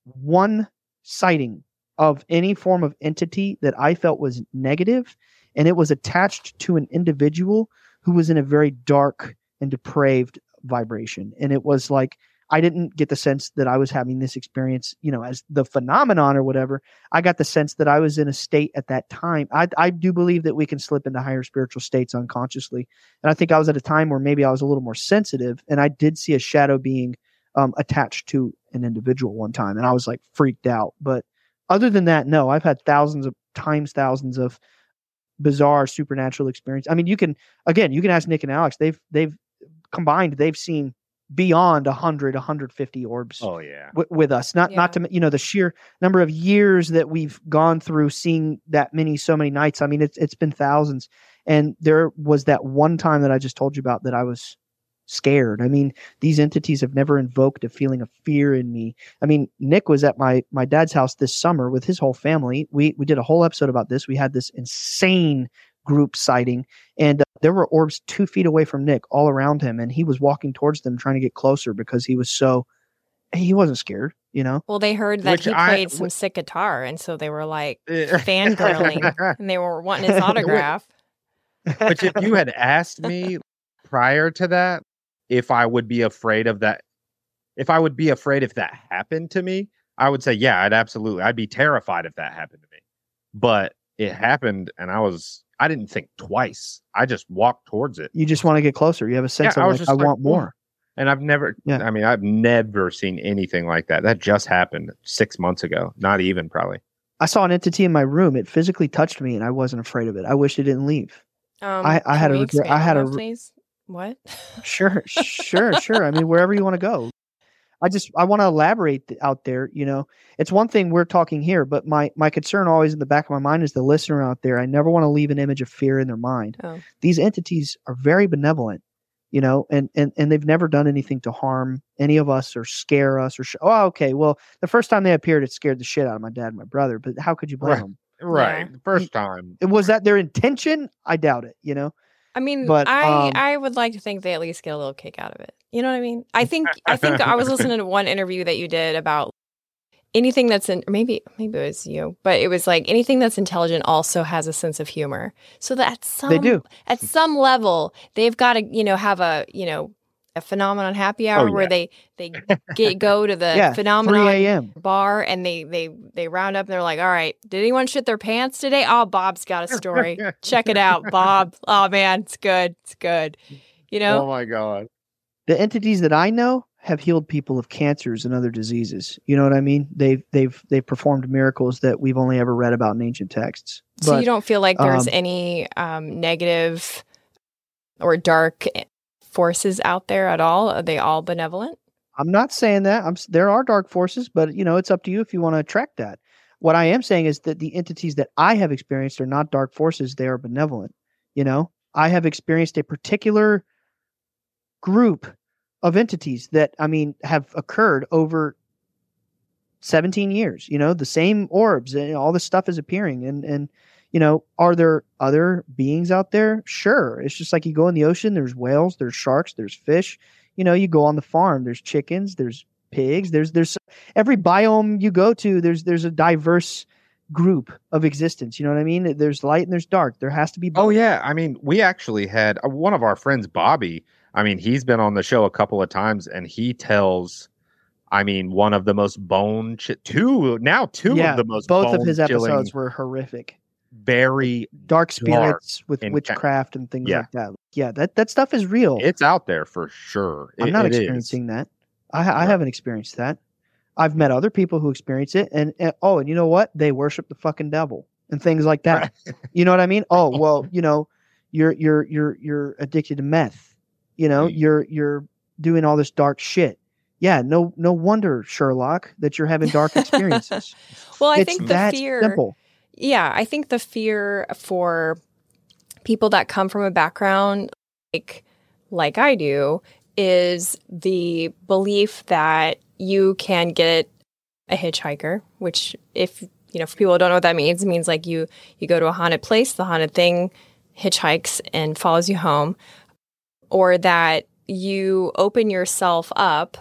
one sighting of any form of entity that I felt was negative, and it was attached to an individual who was in a very dark and depraved vibration. And it was like, I didn't get the sense that I was having this experience, you know, as the phenomenon or whatever. I got the sense that I was in a state at that time. I, I do believe that we can slip into higher spiritual states unconsciously. And I think I was at a time where maybe I was a little more sensitive, and I did see a shadow being um, attached to an individual one time. And I was like freaked out. But other than that, no, I've had thousands of times, thousands of bizarre supernatural experience. I mean, you can, again, you can ask Nick and Alex. They've, they've combined, they've seen beyond one hundred, one hundred fifty orbs Oh yeah. w- with us. Not, Yeah. not to, you know, the sheer number of years that we've gone through seeing that many, so many nights. I mean, it's, it's been thousands. And there was that one time that I just told you about that I was scared. I mean, these entities have never invoked a feeling of fear in me. I mean, Nick was at my my dad's house this summer with his whole family. We we did a whole episode about this. We had this insane group sighting, and uh, there were orbs two feet away from Nick, all around him, and he was walking towards them, trying to get closer because he was so he wasn't scared. You know, Well, they heard that Which he I- played some sick guitar, and so they were like fangirling, and they were wanting his autograph. Which if you had asked me prior to that if I would be afraid of that, if I would be afraid if that happened to me, I would say, yeah, I'd absolutely, I'd be terrified if that happened to me. But it happened, and I was, I didn't think twice. I just walked towards it. you just want to get closer. You have a sense Yeah, I of was like, just I like, want more. And I've never, Yeah. I mean, I've never seen anything like that. That just happened six months ago. Not even probably. I saw an entity in my room. It physically touched me, and I wasn't afraid of it. I wish it didn't leave. Um, I- I can had a we regret- expand I had on a that, re- please. What? Sure, sure, sure. I mean, wherever you want to go. I just I want to elaborate th- out there. You know, it's one thing we're talking here, but my my concern always in the back of my mind is the listener out there. I never want to leave an image of fear in their mind. Oh. These entities are very benevolent, you know, and and and they've never done anything to harm any of us or scare us or sh- oh, okay. Well, the first time they appeared, it scared the shit out of my dad and my brother. But how could you blame Right. them? right. Yeah. First time. Was that their intention? I doubt it, you know? I mean, But, I um, I would like to think they at least get a little kick out of it. You know what I mean? I think I think I was listening to one interview that you did about anything that's in maybe maybe it was you, but it was like anything that's intelligent also has a sense of humor. So that at some They do. at some level they've got to, you know, have a, you know, a phenomenon happy hour Oh, where yeah. they they get go to the Yeah, phenomenon three a.m. bar and they they they round up and they're like, all right, did anyone shit their pants today? Oh, Bob's got a story. Check it out, Bob. Oh man, it's good. It's good. You know? Oh my God. The entities that I know have healed people of cancers and other diseases. You know what I mean? They've they've they've performed miracles that we've only ever read about in ancient texts. So But, you don't feel like there's um, any um, negative or dark forces out there at all? Are they all benevolent? I'm not saying that. I'm s- there are dark forces, but you know, it's up to you if you want to attract that. What I am saying is that the entities that I have experienced are not dark forces, they are benevolent. You know, I have experienced a particular group of entities that, I mean, have occurred over seventeen years. You know, the same orbs and all this stuff is appearing. And, and, you know, are there other beings out there? Sure. It's just like you go in the ocean, there's whales, there's sharks, there's fish. You know, you go on the farm, there's chickens, there's pigs, there's, there's every biome you go to, there's, there's a diverse group of existence. You know what I mean? There's light and there's dark. There has to be both. Oh yeah, I mean, we actually had uh, one of our friends, Bobby. I mean, he's been on the show a couple of times, and he tells, I mean, one of the most bone ch- two now two Yeah, of the most both of his bone-chilling, episodes were horrific. very. Dark spirits with in ca- witchcraft and things Yeah. like that. Yeah, that, that stuff is real. It's out there for sure. I'm It- not it is. experiencing that. I, I Right. haven't experienced that. I've met other people who experience it, and, and oh, and you know what? They worship the fucking devil and things like that. You know what I mean? Oh, well, you know, you're you're you're you're addicted to meth. You know, Mm. you're you're doing all this dark shit. Yeah, no no wonder, Sherlock, that you're having dark experiences. Well, I It's think the that fear. simple. Yeah, I think the fear for people that come from a background like like I do is the belief that you can get a hitchhiker, which if you know, for people who don't know what that means, it means like you you go to a haunted place, the haunted thing hitchhikes and follows you home, or that you open yourself up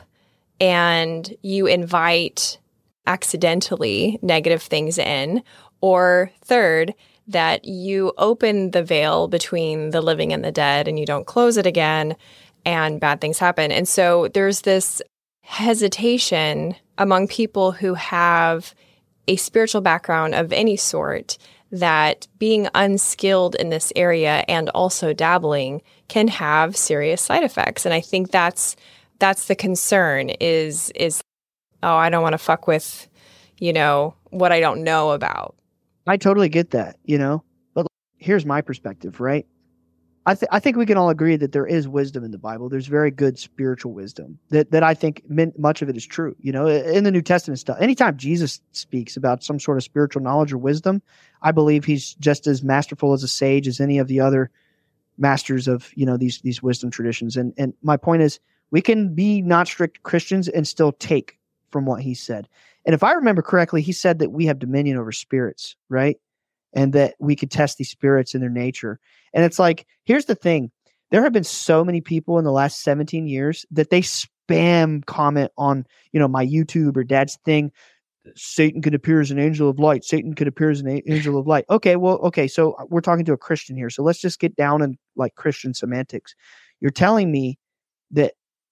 and you invite accidentally negative things in, or third, that you open the veil between the living and the dead and you don't close it again and bad things happen. And so there's this hesitation among people who have a spiritual background of any sort that being unskilled in this area and also dabbling can have serious side effects. And I think that's that's the concern is is oh, I don't want to fuck with, you know, what I don't know about. I totally get that, you know. But here's my perspective, right? I th- I think we can all agree that there is wisdom in the Bible. There's very good spiritual wisdom that that I think min- much of it is true. You know, in the New Testament stuff, anytime Jesus speaks about some sort of spiritual knowledge or wisdom, I believe he's just as masterful as a sage as any of the other masters of, you know, these these wisdom traditions. And and my point is, we can be not strict Christians and still take from what he said. And if I remember correctly, he said that we have dominion over spirits, right? And that we could test these spirits in their nature. And it's like, here's the thing. There have been so many people in the last seventeen years that they spam comment on, you know, my YouTube or dad's thing. Satan could appear as an angel of light. Satan could appear as an a- angel of light. Okay, well, okay. So we're talking to a Christian here. So let's just get down in like Christian semantics. You're telling me that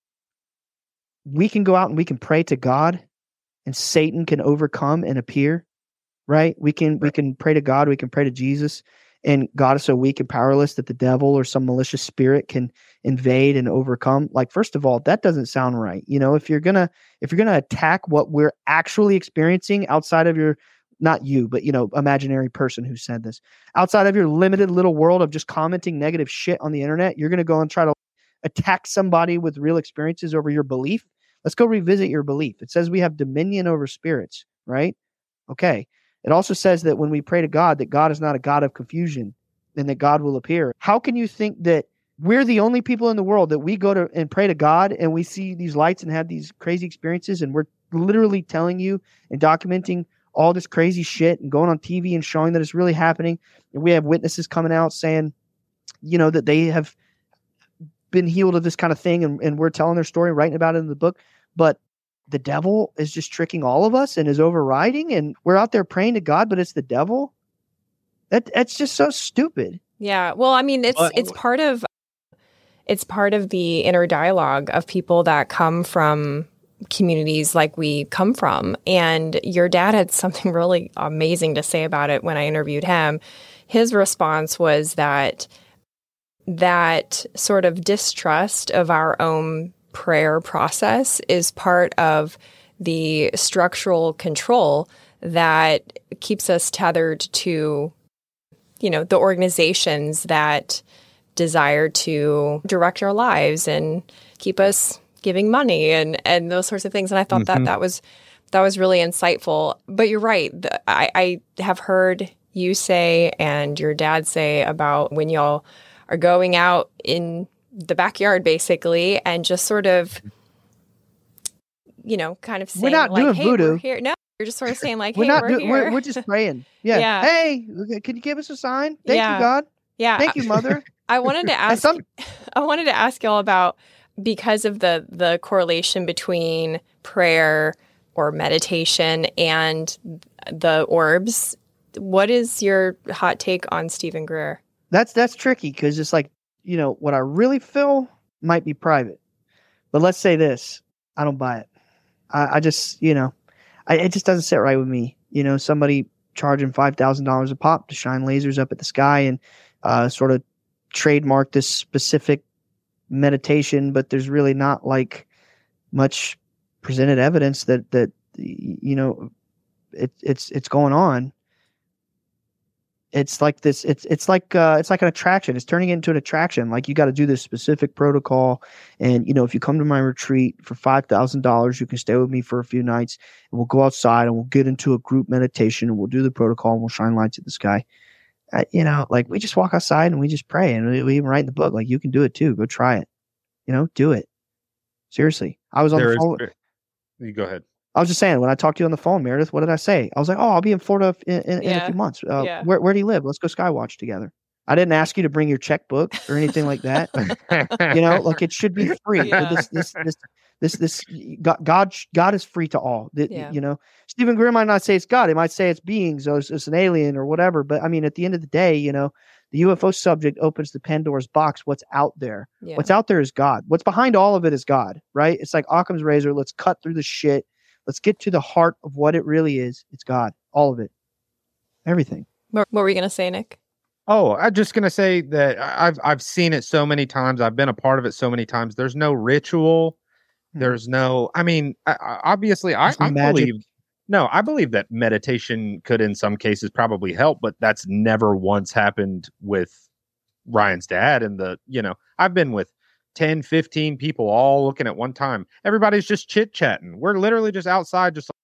we can go out and we can pray to God and Satan can overcome and appear, right? We can we can pray to God, we can pray to Jesus, and God is so weak and powerless that the devil or some malicious spirit can invade and overcome. Like, first of all, that doesn't sound right. You know, if you're gonna if you're gonna attack what we're actually experiencing outside of your, not you, but you know, imaginary person who said this, outside of your limited little world of just commenting negative shit on the internet, you're gonna go and try to attack somebody with real experiences over your belief. Let's go revisit your belief. It says we have dominion over spirits, right? Okay. It also says that when we pray to God, that God is not a God of confusion and that God will appear. How can you think that we're the only people in the world that we go to and pray to God and we see these lights and have these crazy experiences, and we're literally telling you and documenting all this crazy shit and going on T V and showing that it's really happening. And we have witnesses coming out saying, you know, that they have been healed of this kind of thing. And, and we're telling their story, writing about it in the book. But the devil is just tricking all of us and is overriding. And we're out there praying to God, but it's the devil. That That's just so stupid. Yeah. Well, I mean, it's But- it's part of it's part of the inner dialogue of people that come from communities like we come from. And your dad had something really amazing to say about it when I interviewed him. His response was that that sort of distrust of our own prayer process is part of the structural control that keeps us tethered to, you know, the organizations that desire to direct our lives and keep us giving money and, and those sorts of things. And I thought Mm-hmm. that that was that was really insightful. But you're right. The, I, I have heard you say and your dad say about when y'all are going out in the backyard, basically, and just sort of, you know, kind of saying, We're not like, doing hey, voodoo. we're here. No, you're just sort of saying, like, We're hey, not we're doing, here. we're, we're just praying. Yeah. Yeah. Hey, can you give us a sign? Thank Yeah. you, God. yeah. Thank you, Mother. I wanted to And ask. some, I wanted to ask y'all about, because of the the correlation between prayer or meditation and the orbs. What is your hot take on Stephen Greer? that's that's tricky because it's like, you know, what I really feel might be private. But let's say this. I don't buy it. I, I just, you know, I, it just doesn't sit right with me. You know, somebody charging five thousand dollars a pop to shine lasers up at the sky and uh, sort of trademark this specific meditation, but there's really not like much presented evidence that, that, you know, it, it's, it's going on. It's like this, it's, it's like, uh, it's like an attraction. It's turning into an attraction. Like you got to do this specific protocol. And, you know, if you come to my retreat for five thousand dollars, you can stay with me for a few nights and we'll go outside and we'll get into a group meditation and we'll do the protocol and we'll shine lights at the sky. Uh, you know, like we just walk outside and we just pray, and we, we even write in the book, like, you can do it too. Go try it. You know, do it. Seriously. I was on There the is- phone. You go ahead. I was just saying, when I talked to you on the phone, Meredith, what did I say? I was like, oh, I'll be in Florida in, in, in a Yeah. few months. Uh, Yeah. where, where do you live? Let's go skywatch together. I didn't ask you to bring your checkbook or anything like that. You know, like it should be free. Yeah. This, this, this, this, this, God, God, God is free to all. The- Yeah. You know, Stephen Greer might not say it's God. He might say it's beings or it's, it's an alien or whatever. But I mean, at the end of the day, you know, the U F O subject opens the Pandora's box. What's out there? Yeah. What's out there is God. What's behind all of it is God, right? It's like Occam's razor. Let's cut through the shit. Let's get to the heart of what it really is. It's God. All of it. Everything. What, what were you going to say, Nick? Oh, I'm just gonna say that I- I've I've seen it so many times. I've been a part of it so many times. There's no ritual. Hmm. There's no. I mean, I, I- obviously, I, There's no I magic. believe. No, I believe that meditation could, in some cases, probably help, but that's never once happened with Ryan's dad. And the, you know, I've been with ten, fifteen people all looking at one time. Everybody's just chit chatting. We're literally just outside, just like,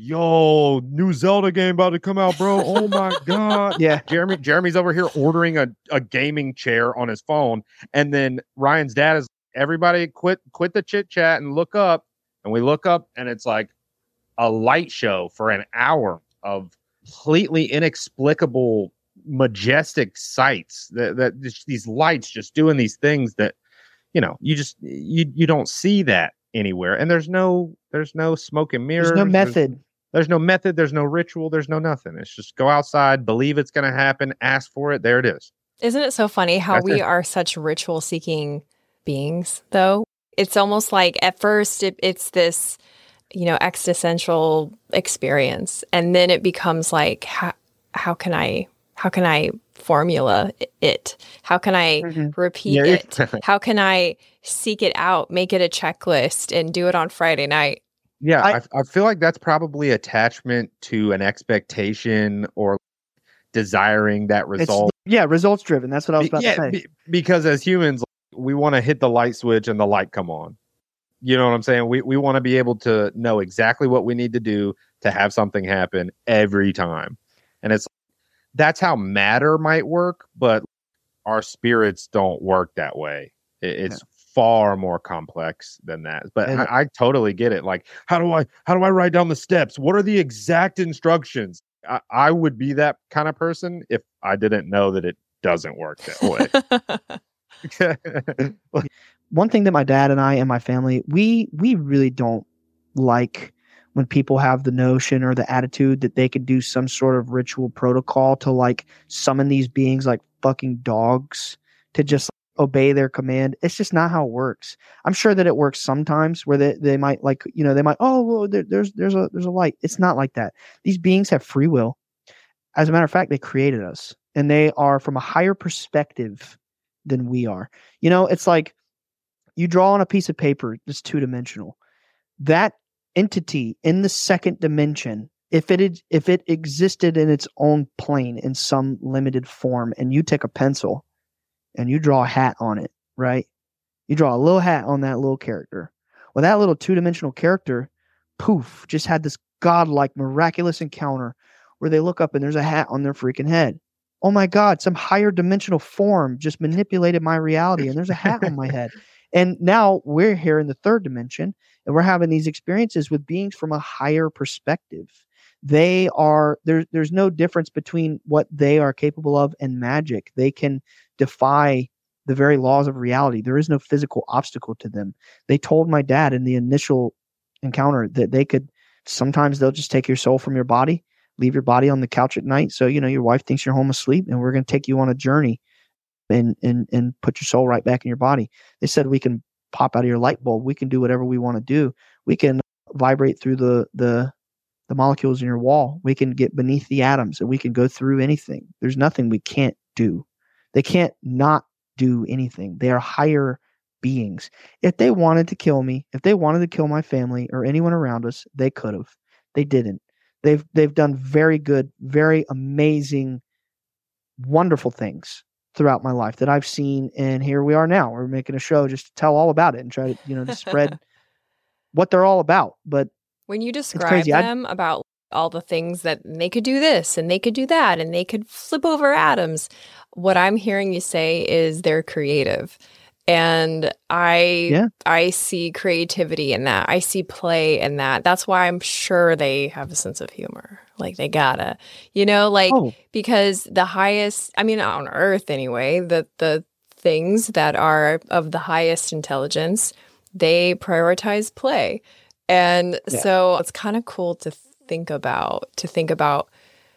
yo, new Zelda game about to come out, bro. Oh my God. Yeah. Jeremy Jeremy's over here ordering a, a gaming chair on his phone. And then Ryan's dad is, everybody quit quit the chit chat and look up. And we look up and it's like a light show for an hour of completely inexplicable, majestic sights that, that just, these lights just doing these things that, you know, you just you you don't see that anywhere. And there's no there's no smoke and mirrors. There's no method. There's, there's no method. There's no ritual. There's no nothing. It's just go outside, believe it's going to happen, ask for it. There it is. Isn't it so funny how That's we it. are such ritual seeking beings, though? It's almost like at first it, it's this, you know, existential experience. And then it becomes like, how, how can I, how can I formula it? How can I Mhm. repeat Yeah. it? How can I seek it out, make it a checklist and do it on Friday night? Yeah, I- I, I feel like that's probably attachment to an expectation or desiring that It's, result. yeah, results driven. That's what I was about yeah, to say. be- because as humans, we want to hit the light switch and the light come on. You know what I'm saying? We we want to be able to know exactly what we need to do to have something happen every time. And it's that's how matter might work, but our spirits don't work that way. It, it's far more complex than that. But And- I, I totally get it. Like, how do I how do I write down the steps? What are the exact instructions? I, I would be that kind of person if I didn't know that it doesn't work that way. One thing that my dad and I and my family, we we really don't like when people have the notion or the attitude that they could do some sort of ritual protocol to like summon these beings like fucking dogs to just obey their command. It's just not how it works. I'm sure that it works sometimes where they, they might like, you know, they might, oh, well, there, there's there's a there's a light. It's not like that. These beings have free will. As a matter of fact, they created us, and they are from a higher perspective than we are. You know, it's like you draw on a piece of paper that's two dimensional. That entity in the second dimension, if it had, if it existed in its own plane in some limited form, and you take a pencil and you draw a hat on it, right? You draw a little hat on that little character. Well, that little two-dimensional character, poof, just had this godlike, miraculous encounter where they look up and there's a hat on their freaking head. Oh my God, some higher dimensional form just manipulated my reality and there's a hat on my head. And now we're here in the third dimension and we're having these experiences with beings from a higher perspective. They are, there, there's no difference between what they are capable of and magic. They can defy the very laws of reality. There is no physical obstacle to them. They told my dad in the initial encounter that they could, sometimes they'll just take your soul from your body, leave your body on the couch at night. So, you know, your wife thinks you're home asleep and we're going to take you on a journey and, and, and put your soul right back in your body. They said, we can pop out of your light bulb. We can do whatever we want to do. We can vibrate through the, the, the molecules in your wall. We can get beneath the atoms and we can go through anything. There's nothing we can't do. They can't not do anything. They are higher beings. If they wanted to kill me, if they wanted to kill my family or anyone around us, they could have. They didn't. They've they've done very good, very amazing, wonderful things throughout my life that I've seen, and here we are now. We're making a show just to tell all about it and try to, you know, to spread what they're all about. But when you describe them I'd, about all the things that they could do this and they could do that and they could flip over atoms, what I'm hearing you say is they're creative. And I yeah. I see creativity in that. I see play in that. That's why I'm sure they have a sense of humor. Like they gotta, you know, like oh. because the highest, I mean, on Earth anyway, the the things that are of the highest intelligence, they prioritize play. And yeah. so it's kind of cool to think about, to think about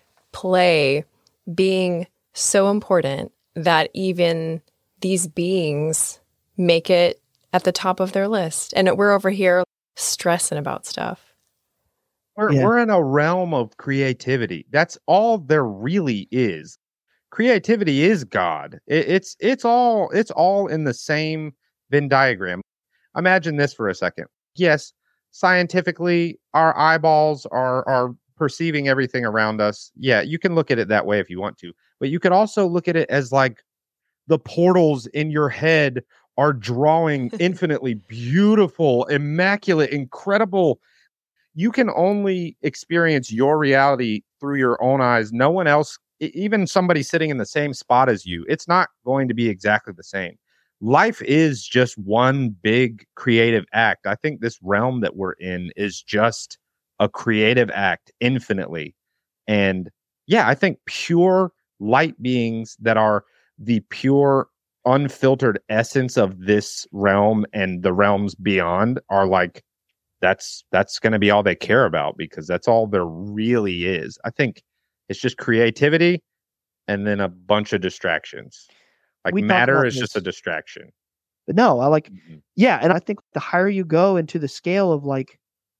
play being so important that even these beings make it at the top of their list. And we're over here stressing about stuff. We're, yeah. we're in a realm of creativity. That's all there really is. Creativity is God. It, it's it's all it's all in the same Venn diagram. Imagine this for a second. Yes, scientifically, our eyeballs are are perceiving everything around us. Yeah, you can look at it that way if you want to. But you could also look at it as like the portals in your head are drawing infinitely beautiful, immaculate, incredible. You can only experience your reality through your own eyes. No one else, even somebody sitting in the same spot as you, it's not going to be exactly the same. Life is just one big creative act. I think this realm that we're in is just a creative act infinitely. And yeah, I think pure light beings that are the pure, unfiltered essence of this realm and the realms beyond are like, that's that's going to be all they care about because that's all there really is. I think it's just creativity and then a bunch of distractions. Like we matter is this. Just a distraction. But no, I like, mm-hmm. yeah. And I think the higher you go into the scale of like,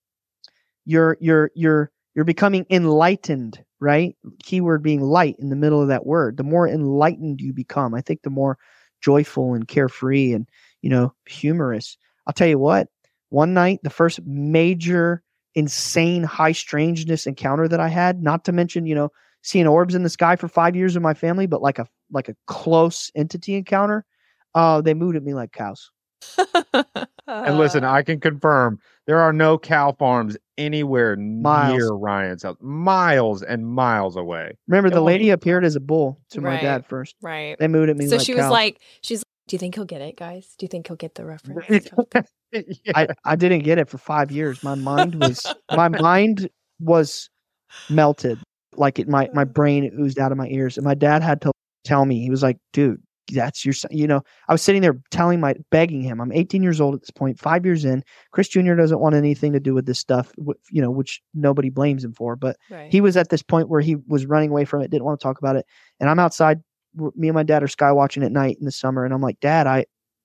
you're, you're, you're, you're becoming enlightened, right? Keyword being light in the middle of that word. The more enlightened you become, I think the more joyful and carefree and, you know, humorous. I'll tell you what, one night, the first major, insane, high strangeness encounter that I had, not to mention, you know, seeing orbs in the sky for five years with my family, but like a, like a close entity encounter, uh, they moved at me like cows. And listen, I can confirm there are no cow farms anywhere miles. near Ryan's house, miles and miles away. Remember, the lady appeared as a bull to right, my dad first. Right. They moved at me so like she cows. was like, she's Do you think he'll get it, guys? Do you think he'll get the reference? yeah. I, I didn't get it for five years. My mind was my mind was melted. Like it my my brain oozed out of my ears. And my dad had to tell me, he was like, dude, that's your son. You know, I was sitting there telling my begging him. I'm eighteen years old at this point, five years in. Chris Junior doesn't want anything to do with this stuff, you know, which nobody blames him for. But right. he was at this point where he was running away from it, didn't want to talk about it. And I'm outside. Me and my dad are sky watching at night in the summer, and I'm like, Dad, I,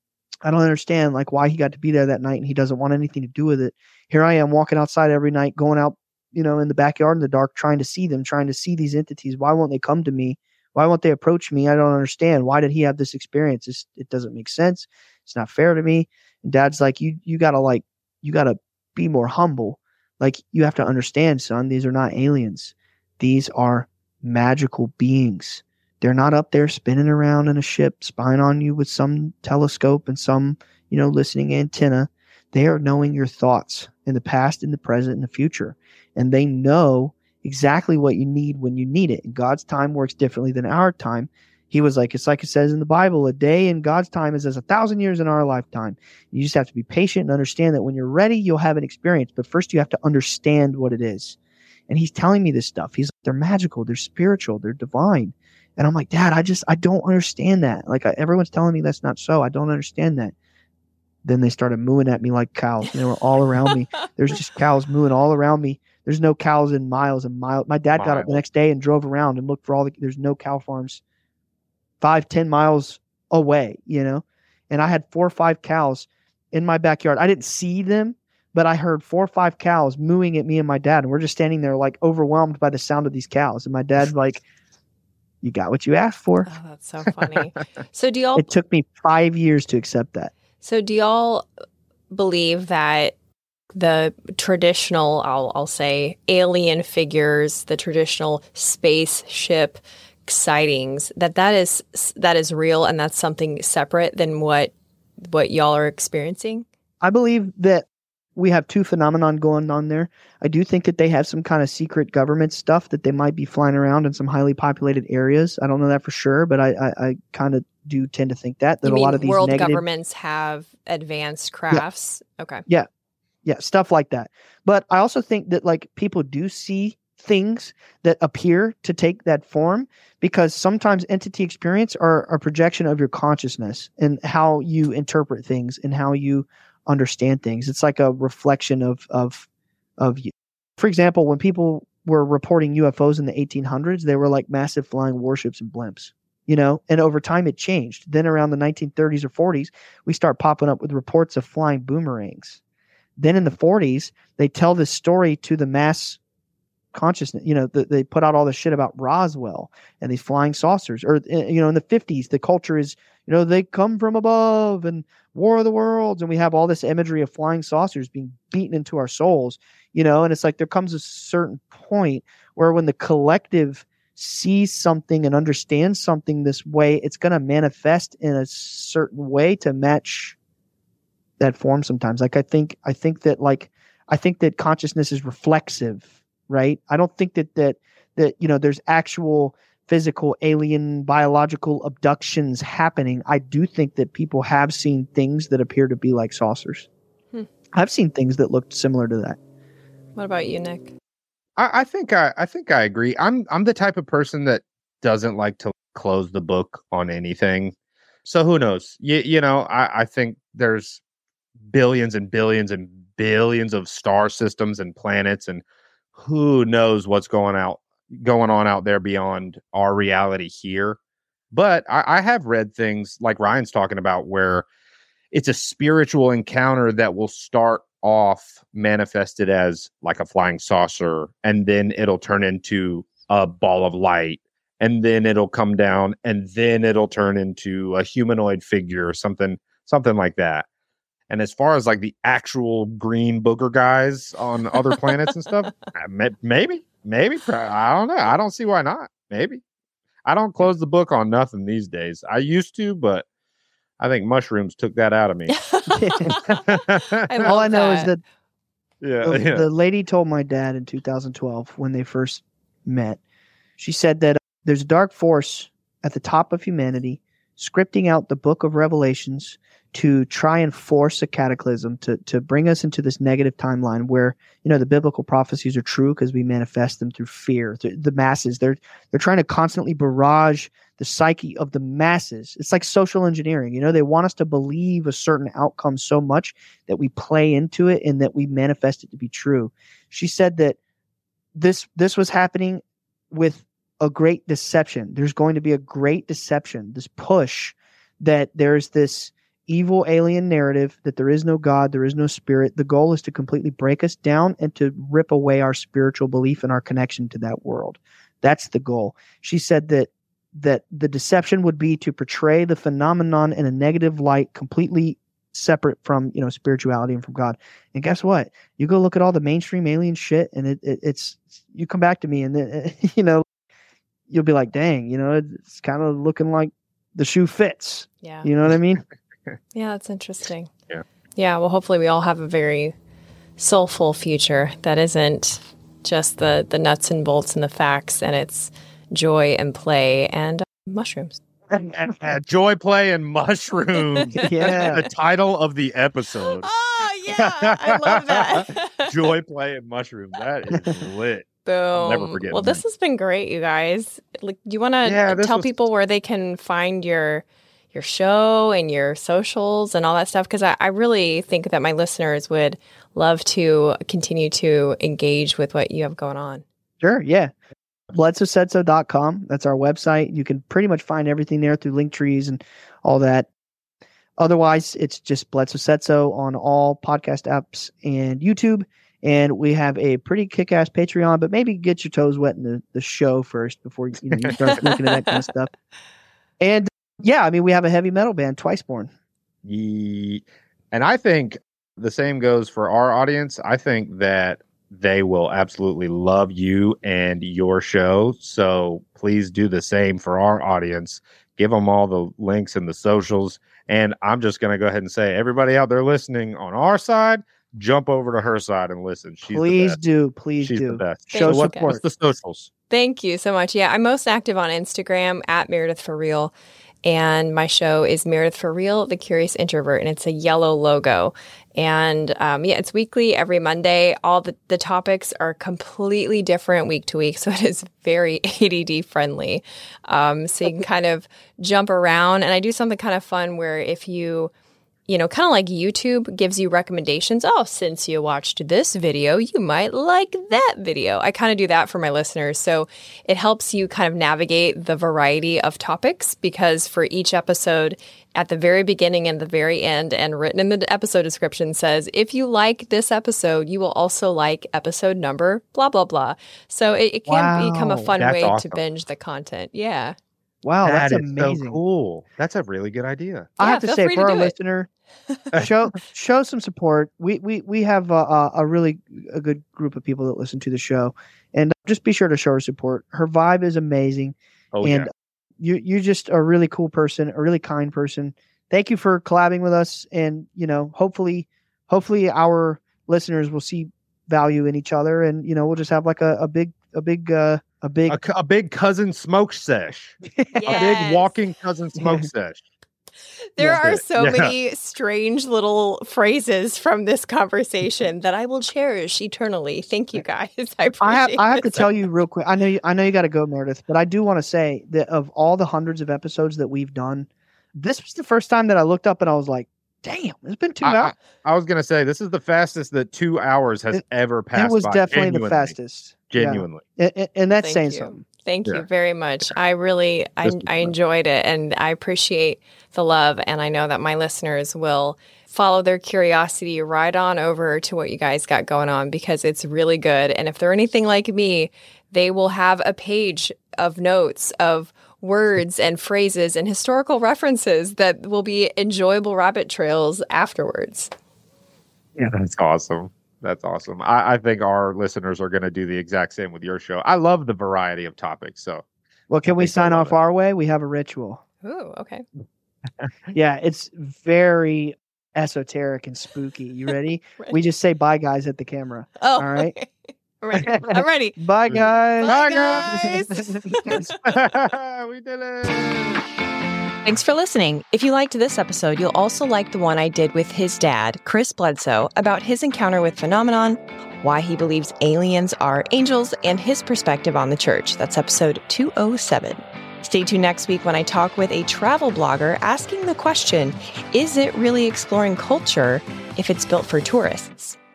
I don't understand like why he got to be there that night, and he doesn't want anything to do with it. Here I am walking outside every night, going out, you know, in the backyard in the dark, trying to see them, trying to see these entities. Why won't they come to me? Why won't they approach me? I don't understand. Why did he have this experience? It's, it doesn't make sense. It's not fair to me. And Dad's like, you, you gotta like, you gotta be more humble. Like you have to understand, son. These are not aliens. These are magical beings. They're not up there spinning around in a ship, spying on you with some telescope and some, you know, listening antenna. They are knowing your thoughts in the past, in the present, and the future. And they know exactly what you need when you need it. And God's time works differently than our time. He was like, it's like it says in the Bible, a day in God's time is as a thousand years in our lifetime. You just have to be patient and understand that when you're ready, you'll have an experience. But first you have to understand what it is. And he's telling me this stuff. He's like, they're magical, they're spiritual, they're divine. And I'm like, Dad, I just, I don't understand that. Like I, everyone's telling me that's not so. I don't understand that. Then they started mooing at me like cows. They were all around me. There's just cows mooing all around me. There's no cows in miles and miles. My dad got up the next day and drove around and looked for all the, there's no cow farms five, ten miles away, you know? And I had four or five cows in my backyard. I didn't see them, but I heard four or five cows mooing at me and my dad. And we're just standing there like overwhelmed by the sound of these cows. And my dad's like, you got what you asked for. Oh, that's so funny. So do y'all... It took me five years to accept that. So do y'all believe that the traditional, I'll, I'll say, alien figures, the traditional spaceship sightings, that that is that is real and that's something separate than what what y'all are experiencing? I believe that we have two phenomenon going on there. I do think that they have some kind of secret government stuff that they might be flying around in some highly populated areas. I don't know that for sure, but I, I, I kind of do tend to think that. that you a mean lot of these world negative, governments have advanced crafts? Yeah. Okay. Yeah. Yeah. Stuff like that. But I also think that like people do see things that appear to take that form because sometimes entity experience are a projection of your consciousness and how you interpret things and how you understand things. It's like a reflection of of of you. For example, when people were reporting U F Os in the eighteen hundreds, they were like massive flying warships and blimps, you know, and over time it changed. Then around the nineteen thirties or forties, we start popping up with reports of flying boomerangs. Then in the forties, they tell this story to the mass consciousness. You know, the, they put out all this shit about Roswell and these flying saucers. Or, you know, in the fifties, the culture is, you know, they come from above and War of the Worlds. And we have all this imagery of flying saucers being beaten into our souls, you know, and it's like there comes a certain point where when the collective sees something and understands something this way, it's going to manifest in a certain way to match that form sometimes. Like I think, I think that like, I think that consciousness is reflexive, right? I don't think that, that, that, you know, there's actual physical alien biological abductions happening. I do think that people have seen things that appear to be like saucers. Hmm. I've seen things that looked similar to that. What about you, Nick? I, I think I, I think I agree. I'm I'm the type of person that doesn't like to close the book on anything. So who knows? You, you know, I, I think there's billions and billions and billions of star systems and planets, and who knows what's going out going on out there beyond our reality here. But I, I have read things like Ryan's talking about where it's a spiritual encounter that will start off manifested as like a flying saucer, and then it'll turn into a ball of light, and then it'll come down, and then it'll turn into a humanoid figure or something, something like that. And as far as like the actual green booger guys on other planets and stuff, maybe, maybe, I don't know. I don't see why not. Maybe. I don't close the book on nothing these days. I used to, but I think mushrooms took that out of me. I All I know that. is that yeah, the, yeah. the lady told my dad in two thousand twelve when they first met, she said that there's a dark force at the top of humanity scripting out the book of Revelations to try and force a cataclysm, to to bring us into this negative timeline where, you know, the biblical prophecies are true because we manifest them through fear. Through the masses, they're they're trying to constantly barrage the psyche of the masses. It's like social engineering. You know, they want us to believe a certain outcome so much that we play into it and that we manifest it to be true. She said that this this was happening with a great deception. There's going to be a great deception, this push that there's this evil alien narrative that there is no God, there is no spirit. The goal is to completely break us down and to rip away our spiritual belief and our connection to that world. That's the goal. She said that that the deception would be to portray the phenomenon in a negative light, completely separate from, you know, spirituality and from God. And guess what? You go look at all the mainstream alien shit, and it, it it's you come back to me, and then, you know, you'll be like, dang, you know, it's kind of looking like the shoe fits. Yeah. You know what I mean? Yeah, that's interesting. Yeah. Yeah, well, hopefully we all have a very soulful future that isn't just the, the nuts and bolts and the facts, and it's joy and play and uh, mushrooms. Joy, play, and mushrooms. Yeah. The title of the episode. Oh, yeah. I love that. Joy, play, and mushrooms. That is lit. Boom. I'll never forget Well, that. this has been great, you guys. Like, do you want to Yeah, this tell was- people where they can find your your show and your socials and all that stuff? Because I, I really think that my listeners would love to continue to engage with what you have going on. Sure. Yeah. bledsoe said so dot com. That's our website. You can pretty much find everything there through link trees and all that. Otherwise, it's just Bledsoe Said So on all podcast apps and YouTube. And we have a pretty kick-ass Patreon, but maybe get your toes wet in the, the show first before you, you, know, you start looking at that kind of stuff. And yeah, I mean, we have a heavy metal band, Twiceborn. Ye- And I think the same goes for our audience. I think that they will absolutely love you and your show. So please do the same for our audience. Give them all the links and the socials. And I'm just going to go ahead and say, everybody out there listening on our side, jump over to her side and listen. She's Please the best. do. Please She's do. the best. Thank Show you, what, guys. what's the socials? Thank you so much. Yeah, I'm most active on Instagram at Meredith For Real. And my show is Meredith For Real, The Curious Introvert, and it's a yellow logo. And um, yeah, it's weekly, every Monday. All the, the topics are completely different week to week, so it is very A D D friendly. Um, so you can kind of jump around. And I do something kind of fun where if you, you know, kind of like YouTube gives you recommendations. Oh, since you watched this video, you might like that video. I kind of do that for my listeners. So it helps you kind of navigate the variety of topics, because for each episode, at the very beginning and the very end, and written in the episode description says, if you like this episode, you will also like episode number, blah, blah, blah. So it, it can Wow. become a fun That's way awesome. to binge the content. Yeah. Wow, That that's is amazing. so cool. That's a really good idea. I Yeah, have to feel say, free for to our do it. listener, show show some support. We we we have a, a, a really a good group of people that listen to the show, and just be sure to show her support. Her vibe is amazing, Oh, and yeah. you you're just a really cool person, a really kind person. Thank you for collabing with us, and you know, hopefully, hopefully our listeners will see value in each other, and you know, we'll just have like a, a big a big uh, a big A, cu- a big cousin smoke sesh. A big walking cousin smoke sesh. There Yeah. are so Yeah. many strange little phrases from this conversation that I will cherish eternally. Thank you, guys. I appreciate I have I have it to so tell you real quick. I know you, I know you got to go, Meredith, but I do want to say that of all the hundreds of episodes that we've done, this was the first time that I looked up and I was like, "Damn, it's been two I, hours." I, I was gonna say this is the fastest that two hours has It- ever passed. It was by, definitely the genuinely. fastest. Yeah. Genuinely. And, and- and that's Thank saying you. something. Thank Yeah. you very much. I really, I, Just- I enjoyed it, and I appreciate the love. And I know that my listeners will follow their curiosity right on over to what you guys got going on, because it's really good. And if they're anything like me, they will have a page of notes of words and phrases and historical references that will be enjoyable rabbit trails afterwards. Yeah, that's awesome. That's awesome. I, I think our listeners are going to do the exact same with your show. I love the variety of topics. So Well, can I we think they'll sign love off it. our way? We have a ritual. Ooh, okay. Yeah, it's very esoteric and spooky. You ready? We just say bye, guys, at the camera. Oh, All right. okay. I'm ready. I'm ready. Bye, guys. Bye, Bye, guys. we did it. Thanks for listening. If you liked this episode, you'll also like the one I did with his dad, Chris Bledsoe, about his encounter with Phenomenon, why he believes aliens are angels, and his perspective on the church. That's episode two oh seven. Stay tuned next week when I talk with a travel blogger asking the question, is it really exploring culture if it's built for tourists?